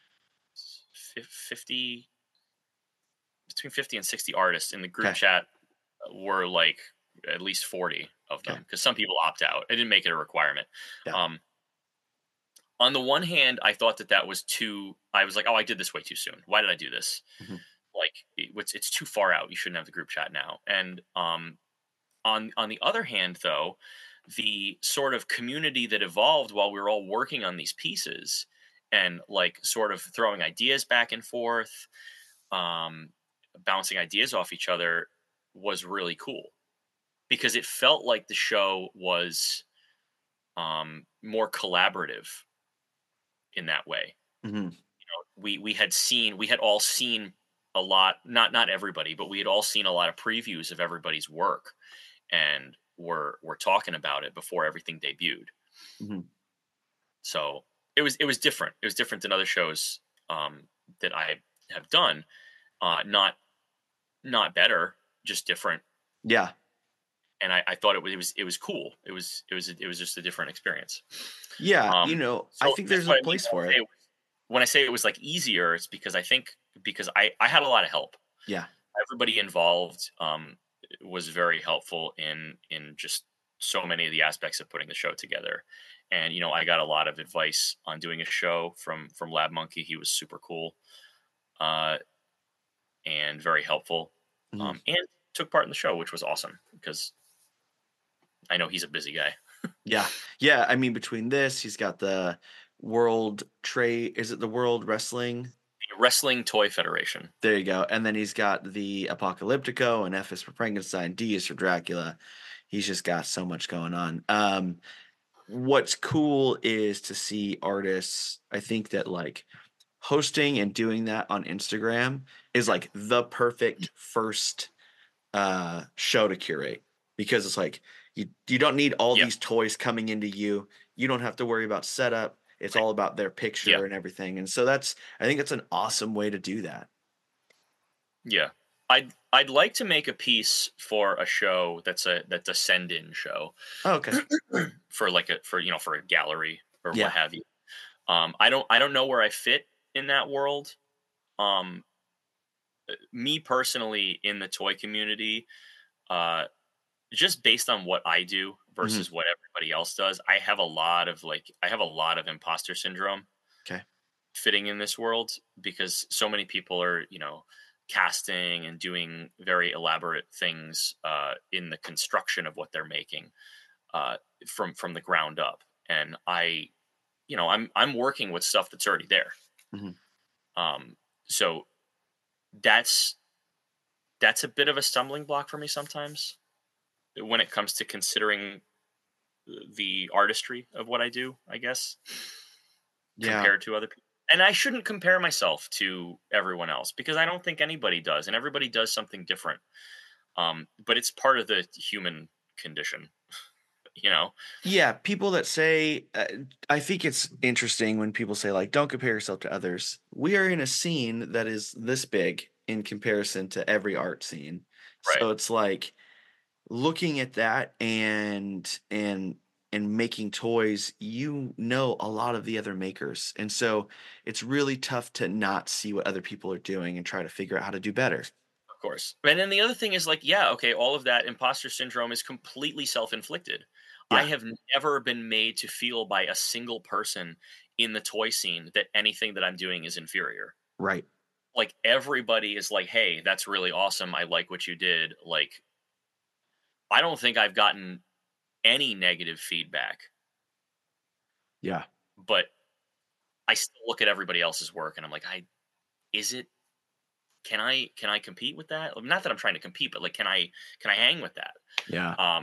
50, between 50 and 60 artists. In the group chat were like at least 40 of them because some people opt out. I didn't make it a requirement. Yeah. On the one hand, I thought that was I was like, oh, I did this way too soon. Why did I do this? Mm-hmm. Like it's too far out. You shouldn't have the group chat now. And on the other hand, though, the sort of community that evolved while we were all working on these pieces and like sort of throwing ideas back and forth, bouncing ideas off each other was really cool because it felt like the show was more collaborative in that way. Mm-hmm. We had all seen a lot, not everybody, but we had all seen a lot of previews of everybody's work and were talking about it before everything debuted. Mm-hmm. So it was different. It was different than other shows that I have done. Not better, just different. Yeah. And I thought it was cool. It was just a different experience. Yeah. I think there's a place for it. When I say it was like easier, it's because I had a lot of help. Yeah. Everybody involved was very helpful in just so many of the aspects of putting the show together. And I got a lot of advice on doing a show from Lab Monkey. He was super cool uh, and very helpful, Mhm. and took part in the show, which was awesome because I know he's a busy guy. Yeah. Yeah. I mean, between this, he's got the World Trade. Is it the World Wrestling? The Wrestling Toy Federation. There you go. And then he's got the Apocalyptico and F is for Frankenstein, D is for Dracula. He's just got so much going on. What's cool is to see artists. I think that like hosting and doing that on Instagram is like the perfect first show to curate, because it's like you don't need all Yeah. these toys coming into you. You don't have to worry about setup. It's all about their picture Yeah. and everything. And so I think it's an awesome way to do that. Yeah. I'd like to make a piece for a show that's a send-in show. Oh, okay. For a gallery or Yeah. what have you. I don't know where I fit in that world. Me personally, in the toy community, just based on what I do versus what everybody else does, I have a lot of imposter syndrome. Okay. Fitting in this world, because so many people are, casting and doing very elaborate things in the construction of what they're making from the ground up. And I'm working with stuff that's already there. Mhm. So that's a bit of a stumbling block for me sometimes when it comes to considering the artistry of what I do, I guess, compared to other people. And I shouldn't compare myself to everyone else, because I don't think anybody does, and everybody does something different. But it's part of the human condition, Yeah, people that say, I think it's interesting when people say, like, don't compare yourself to others. We are in a scene that is this big in comparison to every art scene. Right. So it's like looking at that and making toys, a lot of the other makers. And so it's really tough to not see what other people are doing and try to figure out how to do better. Of course. And then the other thing is, like, yeah, okay, all of that imposter syndrome is completely self-inflicted. I Yeah. have never been made to feel by a single person in the toy scene that anything that I'm doing is inferior. Right. Like, everybody is like, hey, that's really awesome. I like what you did. Like, I don't think I've gotten any negative feedback, Yeah. but I still look at everybody else's work and I'm like, can I compete with that? Not that I'm trying to compete, but like, can I hang with that? Yeah.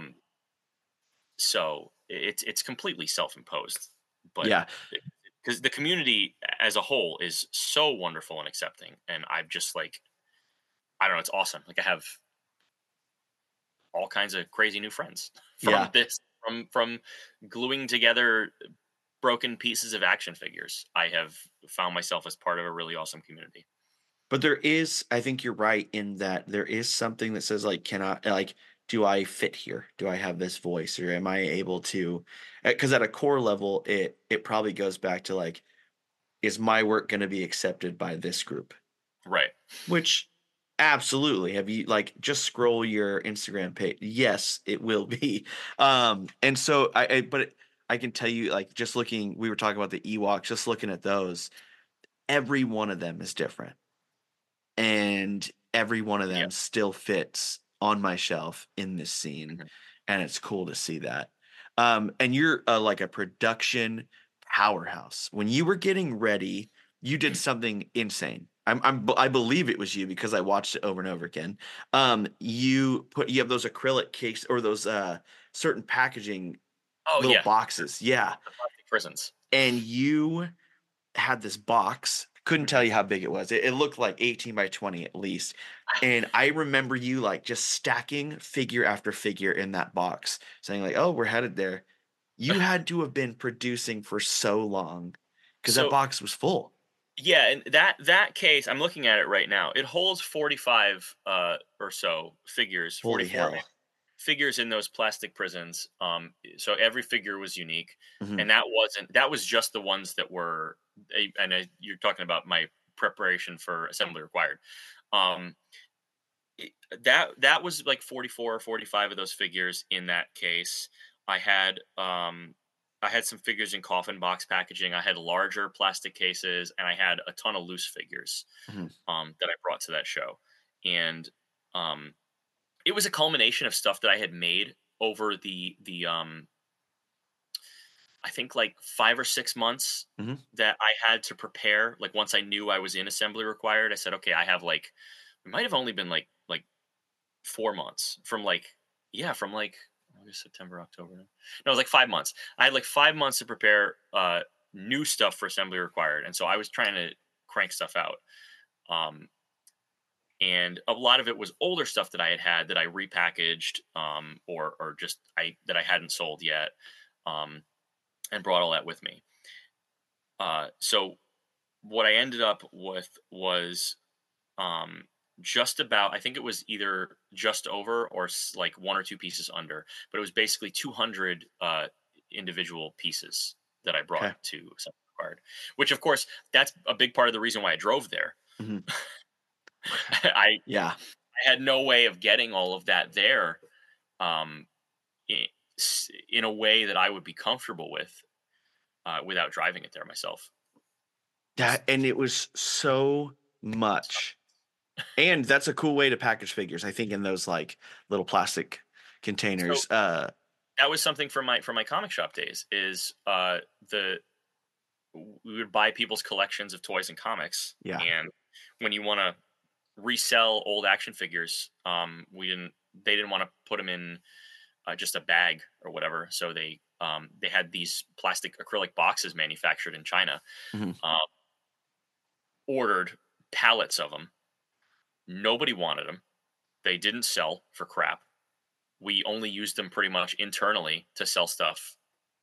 So it's completely self-imposed, but Yeah. because the community as a whole is so wonderful and accepting, and I'm just like, I don't know, it's awesome. Like, I have all kinds of crazy new friends from Yeah. this, from gluing together broken pieces of action figures. I have found myself as part of a really awesome community. But there is, I think you're right in that there is something that says, like, do I fit here? Do I have this voice, or am I able to? Because at a core level, it probably goes back to, like, is my work going to be accepted by this group? Right. Which, absolutely. Have you, like, just scroll your Instagram page? Yes, it will be. And so I can tell you, like, just looking, we were talking about the Ewoks, just looking at those, every one of them is different. And every one of them still fits on my shelf in this scene. And it's cool to see that. And you're like a production powerhouse. When you were getting ready, you did something insane. I believe it was you, because I watched it over and over again. You have those acrylic case, or those certain packaging little boxes. Yeah. The plastic prisons. And you had this box. Couldn't tell you how big it was. It looked like 18 by 20 at least. And I remember you, like, just stacking figure after figure in that box, saying, like, oh, we're headed there. You had to have been producing for so long, because that box was full. Yeah, and that case, I'm looking at it right now. It holds 45 or so figures, 44 figures in those plastic prisons. So every figure was unique, and that was just the ones that were. And you're talking about my preparation for assembly required. That was like 44 or 45 of those figures in that case. I had some figures in coffin box packaging. I had larger plastic cases, and I had a ton of loose figures Mhm. that I brought to that show. And it was a culmination of stuff that I had made over the I think like 5 or 6 months Mhm. that I had to prepare. Like once I knew I was in assembly required, I said, okay, I have like, it might have only been like 4 months from like August, September, October. No, it was like 5 months. I had like 5 months to prepare new stuff for assembly required. And so I was trying to crank stuff out. And a lot of it was older stuff that I had that I repackaged or just that I hadn't sold yet. And brought all that with me. So what I ended up with was just about, I think it was either just over or like 1 or 2 pieces under, but it was basically 200 individual pieces that I brought Okay. to Assembly Required, which of course, that's a big part of the reason why I drove there. Mhm. I Yeah. had no way of getting all of that there in a way that I would be comfortable with without driving it there myself. And it was so much. And that's a cool way to package figures, I think, in those like little plastic containers. That was something from my comic shop days. Is we would buy people's collections of toys and comics. Yeah. And when you want to resell old action figures, they didn't want to put them in just a bag or whatever. So they had these plastic acrylic boxes manufactured in China. Mhm. Ordered pallets of them. Nobody wanted them. They didn't sell for crap. We only used them pretty much internally to sell stuff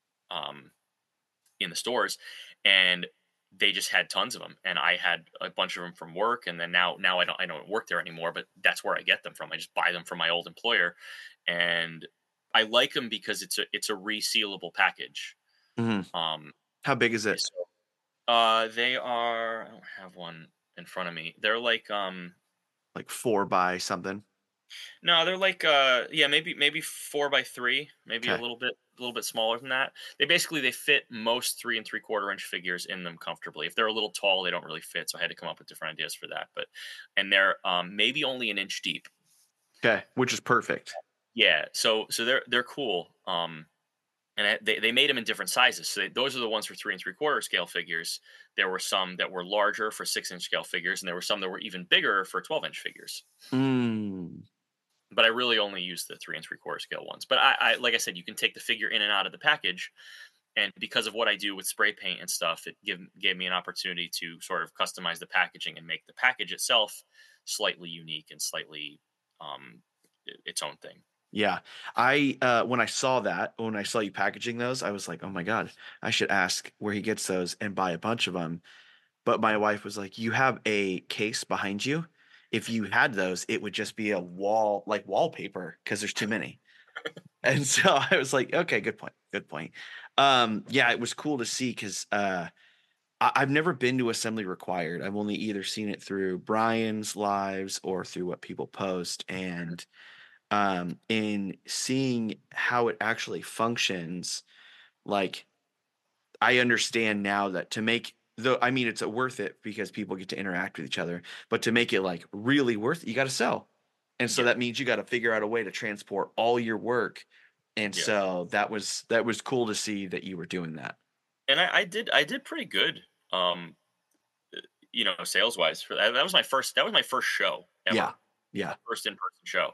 in the stores, and they just had tons of them. And I had a bunch of them from work, and then now I don't work there anymore, but that's where I get them from. I just buy them from my old employer, and I like them because it's a resealable package. Mhm. How big is it? So, they are. I don't have one in front of me. They're like 4 by something. No, they're like maybe 4x3, maybe a Okay. little bit smaller than that. They fit most 3 3/4 inch figures in them comfortably. If they're a little tall, they don't really fit. So I had to come up with different ideas for that. And they're maybe only an inch deep. Okay, which is perfect. Yeah, so they're cool. And they made them in different sizes. So those are the ones for 3 3/4 scale figures. There were some that were larger for 6-inch scale figures, and there were some that were even bigger for 12-inch figures. But I really only use the 3 3/4 scale ones. But I like I said, you can take the figure in and out of the package, and because of what I do with spray paint and stuff, it gave me an opportunity to sort of customize the packaging and make the package itself slightly unique and slightly its own thing. Yeah. When I saw you packaging those, I was like, oh my God, I should ask where he gets those and buy a bunch of them. But my wife was like, you have a case behind you. If you had those, it would just be a wallpaper because there's too many. And so I was like, okay, good point. Good point. Yeah, it was cool to see because I've never been to Assembly Required. I've only either seen it through Brian's lives or through what people post. And in seeing how it actually functions, like I understand now that to make it's worth it because people get to interact with each other, but to make it like really worth it, you got to sell. And so that means you got to figure out a way to transport all your work. And so that was cool to see that you were doing that. And I did pretty good, sales wise for that. That was my first show ever. Yeah. First in-person show.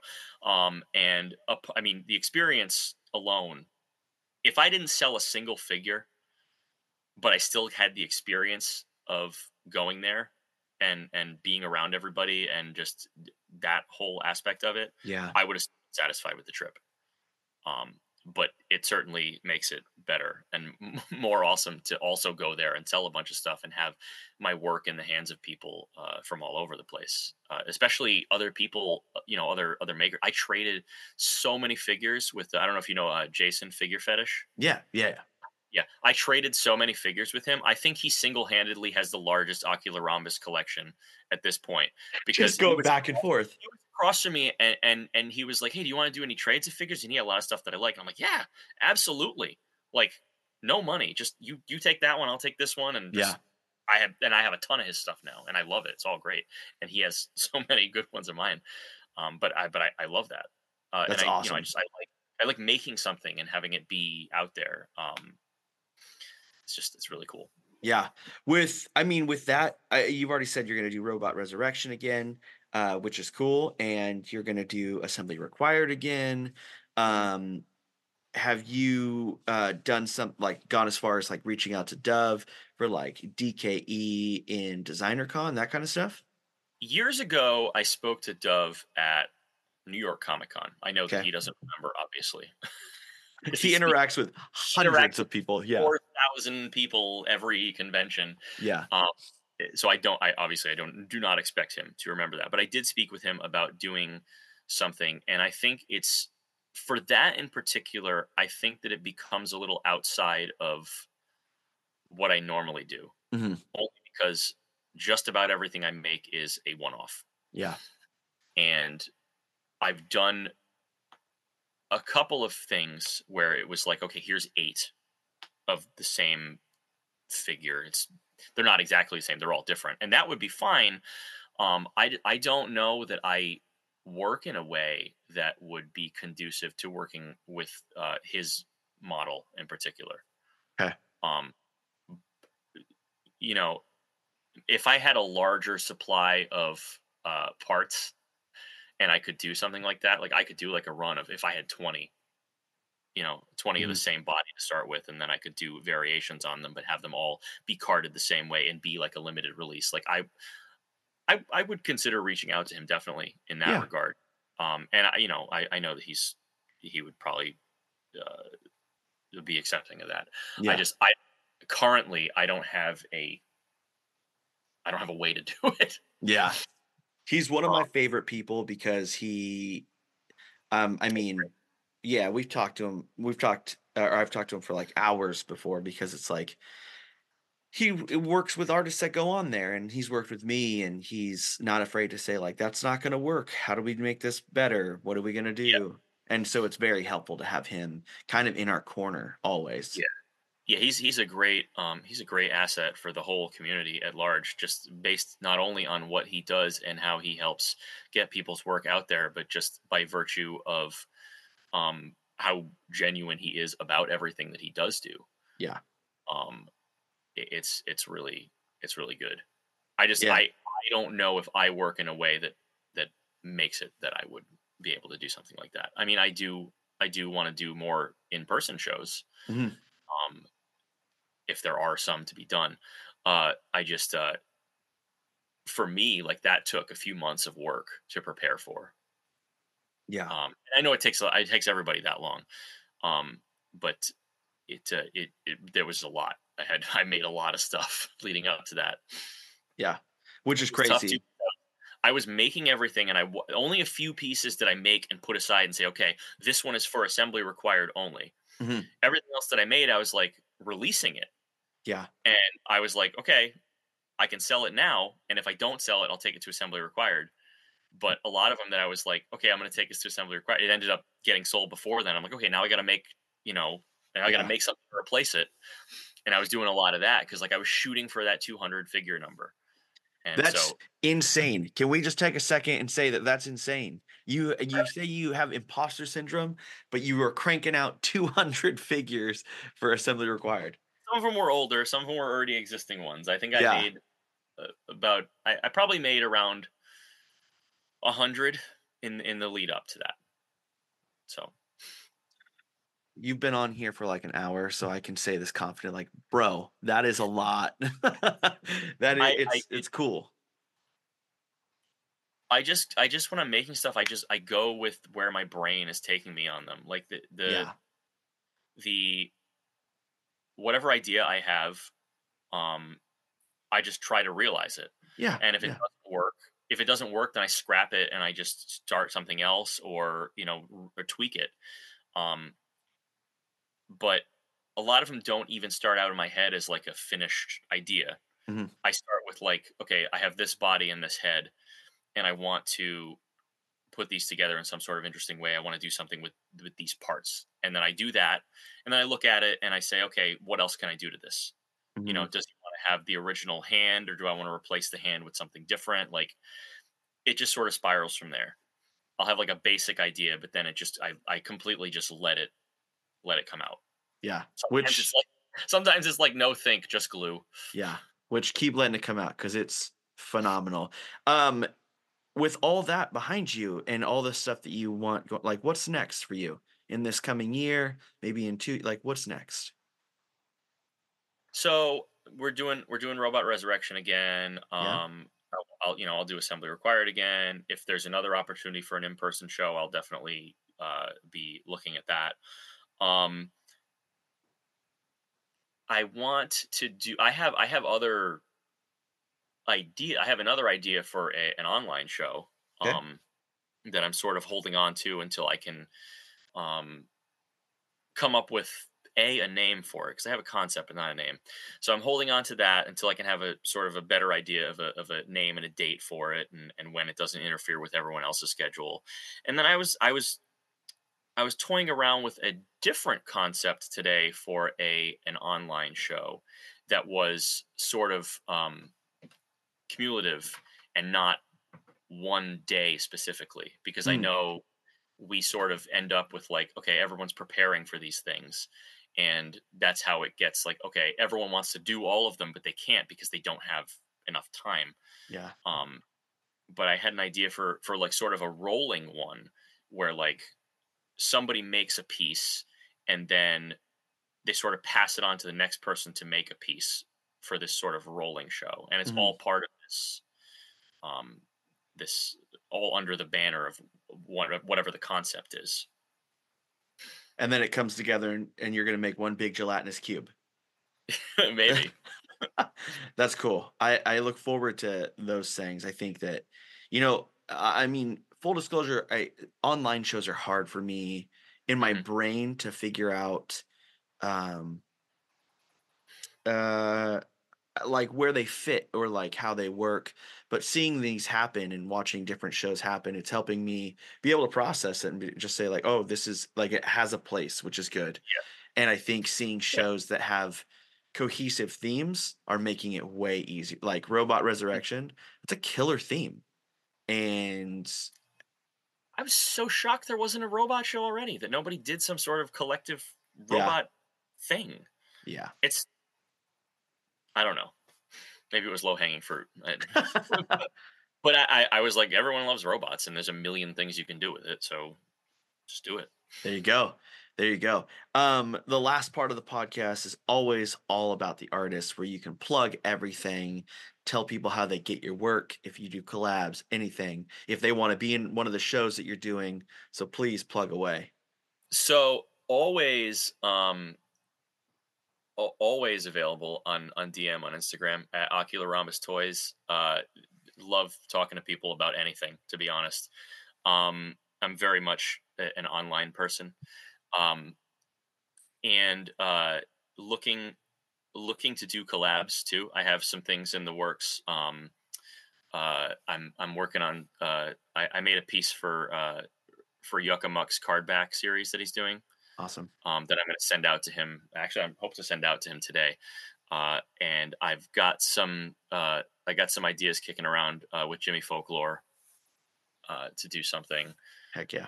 The experience alone, if I didn't sell a single figure, but I still had the experience of going there and being around everybody and just that whole aspect of it, Yeah. I would have been satisfied with the trip. But it certainly makes it better and more awesome to also go there and sell a bunch of stuff and have my work in the hands of people from all over the place, especially other people, other makers. I traded so many figures with, I don't know if you know Jason Figure Fetish. Yeah. Yeah, I traded so many figures with him. I think he single-handedly has the largest Ocular Rhombus collection at this point. Because just go back and forth. He was across from me, and he was like, "Hey, do you want to do any trades of figures?" And he had a lot of stuff that I like. And I'm like, "Yeah, absolutely." Like, no money, just you take that one, I'll take this one, and Yeah. just I have a ton of his stuff now, and I love it. It's all great, and he has so many good ones of mine. But I love that. That's And awesome. I like making something and having it be out there. It's really cool. Yeah. With that, you've already said you're going to do Robot Resurrection again, which is cool, and you're going to do Assembly Required again. Um, have you done gone as far as like reaching out to Dove for like DKE in Designer Con, that kind of stuff? Years ago, I spoke to Dove at New York Comic Con. I know that Okay. he doesn't remember, obviously. He interacts with hundreds of people. Yeah. 4,000 people every convention. Yeah. So I do not expect him to remember that. But I did speak with him about doing something, and I think it's for that in particular. I think that it becomes a little outside of what I normally do, Mhm. only because just about everything I make is a one-off, Yeah. and I've done a couple of things where it was like, okay, here's 8 of the same figure. They're not exactly the same. They're all different, and that would be fine. I don't know that I work in a way that would be conducive to working with his model in particular. Okay. Um, you know, if I had a larger supply of parts and I could do something like that, like I could do like a run of if I had 20, 20 of the Mhm. same body to start with, and then I could do variations on them, but have them all be carded the same way and be like a limited release. Like I would consider reaching out to him definitely in that Yeah. regard. And I know that he would probably be accepting of that. Yeah. I currently I don't have a way to do it. Yeah. He's one of my Um, favorite people because he, I mean, yeah, we've talked to him. Or I've talked to him for like hours before because it's like he works with artists that go on there, and he's worked with me, and he's not afraid to say like, "That's not going to work. How do we make this better? What are we going to yeah, do?" And so it's very helpful to have him kind of in our corner always. yeah. Yeah, he's a great asset for the whole community at large, just based not only on what he does and how he helps get people's work out there, but just by virtue of how genuine he is about everything that he does do. Yeah. Um, it's really good. I just Yeah. I don't know if I work in a way that makes it that I would be able to do something like that. I mean, I do want to do more in person shows. Mhm. Um, if there are some to be done. I just for me, like that took a few months of work to prepare for. Yeah. And I know it takes everybody that long, but there was a lot. I made a lot of stuff leading up to that. Yeah. Which is It was tough crazy. I was making everything, and only a few pieces did I make and put aside and say, okay, this one is for assembly required only. Mhm. Everything else that I made, I was like releasing it. Yeah. And I was like, okay, I can sell it now. And if I don't sell it, I'll take it to assembly required. But a lot of them that I was like, okay, I'm going to take this to assembly required. It ended up getting sold before then. I'm like, okay, now I got to make, now I got to Yeah. make something to replace it. And I was doing a lot of that because like I was shooting for that 200 figure number. And That's so insane. Can we just take a second and say that that's insane? You say you have imposter syndrome, but you were cranking out 200 figures for assembly required. some of them were older, some of them were already existing ones. I think I Yeah. made I probably made around 100 in the lead up to that. So You've been on here for like an hour, so I can say this confident, like, bro, that is a lot. That is, it's cool. I just when I'm making stuff, I go with where my brain is taking me on them. Like Yeah. the whatever idea I have, I just try to realize it. Yeah. And if it Yeah. doesn't work, then I scrap it and I just start something else, or or tweak it. But a lot of them don't even start out in my head as like a finished idea. Mhm. I start with like, okay, I have this body and this head, and I want to put these together in some sort of interesting way. I want to do something with these parts. And then I do that. And then I look at it and I say, okay, what else can I do to this? Mhm. You know, does he want to have the original hand, or do I want to replace the hand with something different? Like, it just sort of spirals from there. I'll have like a basic idea, but then it just, I completely just let it come out. Yeah. Sometimes it's like no think, just glue. Yeah. Which keep letting it come out because it's phenomenal. With all that behind you and all the stuff that you want, like what's next for you in this coming year? Maybe in 2, like what's next? So we're doing Robot Resurrection again. Yeah. I'll do Assembly Required again. If there's another opportunity for an in-person show, I'll definitely be looking at that. I want to do. I have other idea. I have another idea for an online show. Okay. That I'm sort of holding on to until I can come up with a name for it, because I have a concept but not a name. So I'm holding on to that until I can have a sort of a better idea of a name and a date for it, and when it doesn't interfere with everyone else's schedule. And then I was toying around with a different concept today for an online show that was sort of cumulative and not one day specifically, because I know we sort of end up with like, okay, everyone's preparing for these things, and that's how it gets like, okay, everyone wants to do all of them, but they can't because they don't have enough time. Yeah. But I had an idea for like sort of a rolling one where like somebody makes a piece and then they sort of pass it on to the next person to make a piece for this sort of rolling show. And it's all part of this, this all under the banner of whatever the concept is. And then it comes together and you're going to make one big gelatinous cube. Maybe. That's cool. I look forward to those things. I think that, I mean, full disclosure, online shows are hard for me in my brain to figure out, like where they fit or like how they work. But seeing these happen and watching different shows happen, it's helping me be able to process it and just say like, oh, this is like, it has a place, which is good. Yeah. And I think seeing shows that have cohesive themes are making it way easier. Like Robot Resurrection, it's a killer theme. And I was so shocked there wasn't a robot show already, that nobody did some sort of collective robot thing. Yeah. I don't know. Maybe it was low-hanging fruit. But I was like, everyone loves robots, and there's a million things you can do with it, so just do it. There you go. The last part of the podcast is always all about the artist, where you can plug everything, tell people how they get your work, if you do collabs, anything, if they want to be in one of the shows that you're doing. So please plug away. So always available on DM on Instagram at Ocular Rhombus Toys. Love talking to people about anything, to be honest. I'm very much an online person. And looking to do collabs too. I have some things in the works. I'm working on. I made a piece for Yucca Muck's card back series that he's doing. Awesome. That I'm going to send out to him. Actually, I hope to send out to him today. And I've got some. I got some ideas kicking around with Jimmy Folklore to do something. Heck yeah.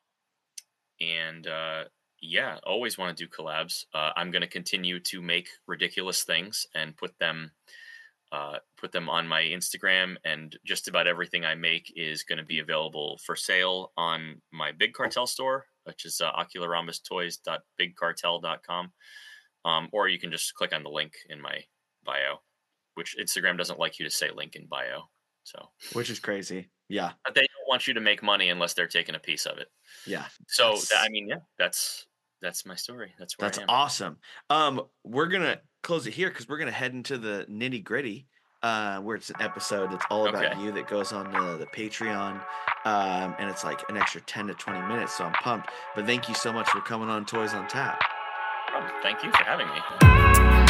Yeah, always want to do collabs. I'm going to continue to make ridiculous things and put them on my Instagram, and just about everything I make is going to be available for sale on my Big Cartel store, which is ocularrhombustoys.bigcartel.com. Or you can just click on the link in my bio, which Instagram doesn't like you to say link in bio. So, which is crazy. Yeah. They don't want you to make money unless they're taking a piece of it. Yeah. So that's my story. That's where I am. Awesome. We're going to close it here because we're going to head into the nitty gritty, where it's an episode that's all about you that goes on the Patreon. And it's like an extra 10 to 20 minutes. So I'm pumped, but thank you so much for coming on Toys on Tap. Thank you for having me.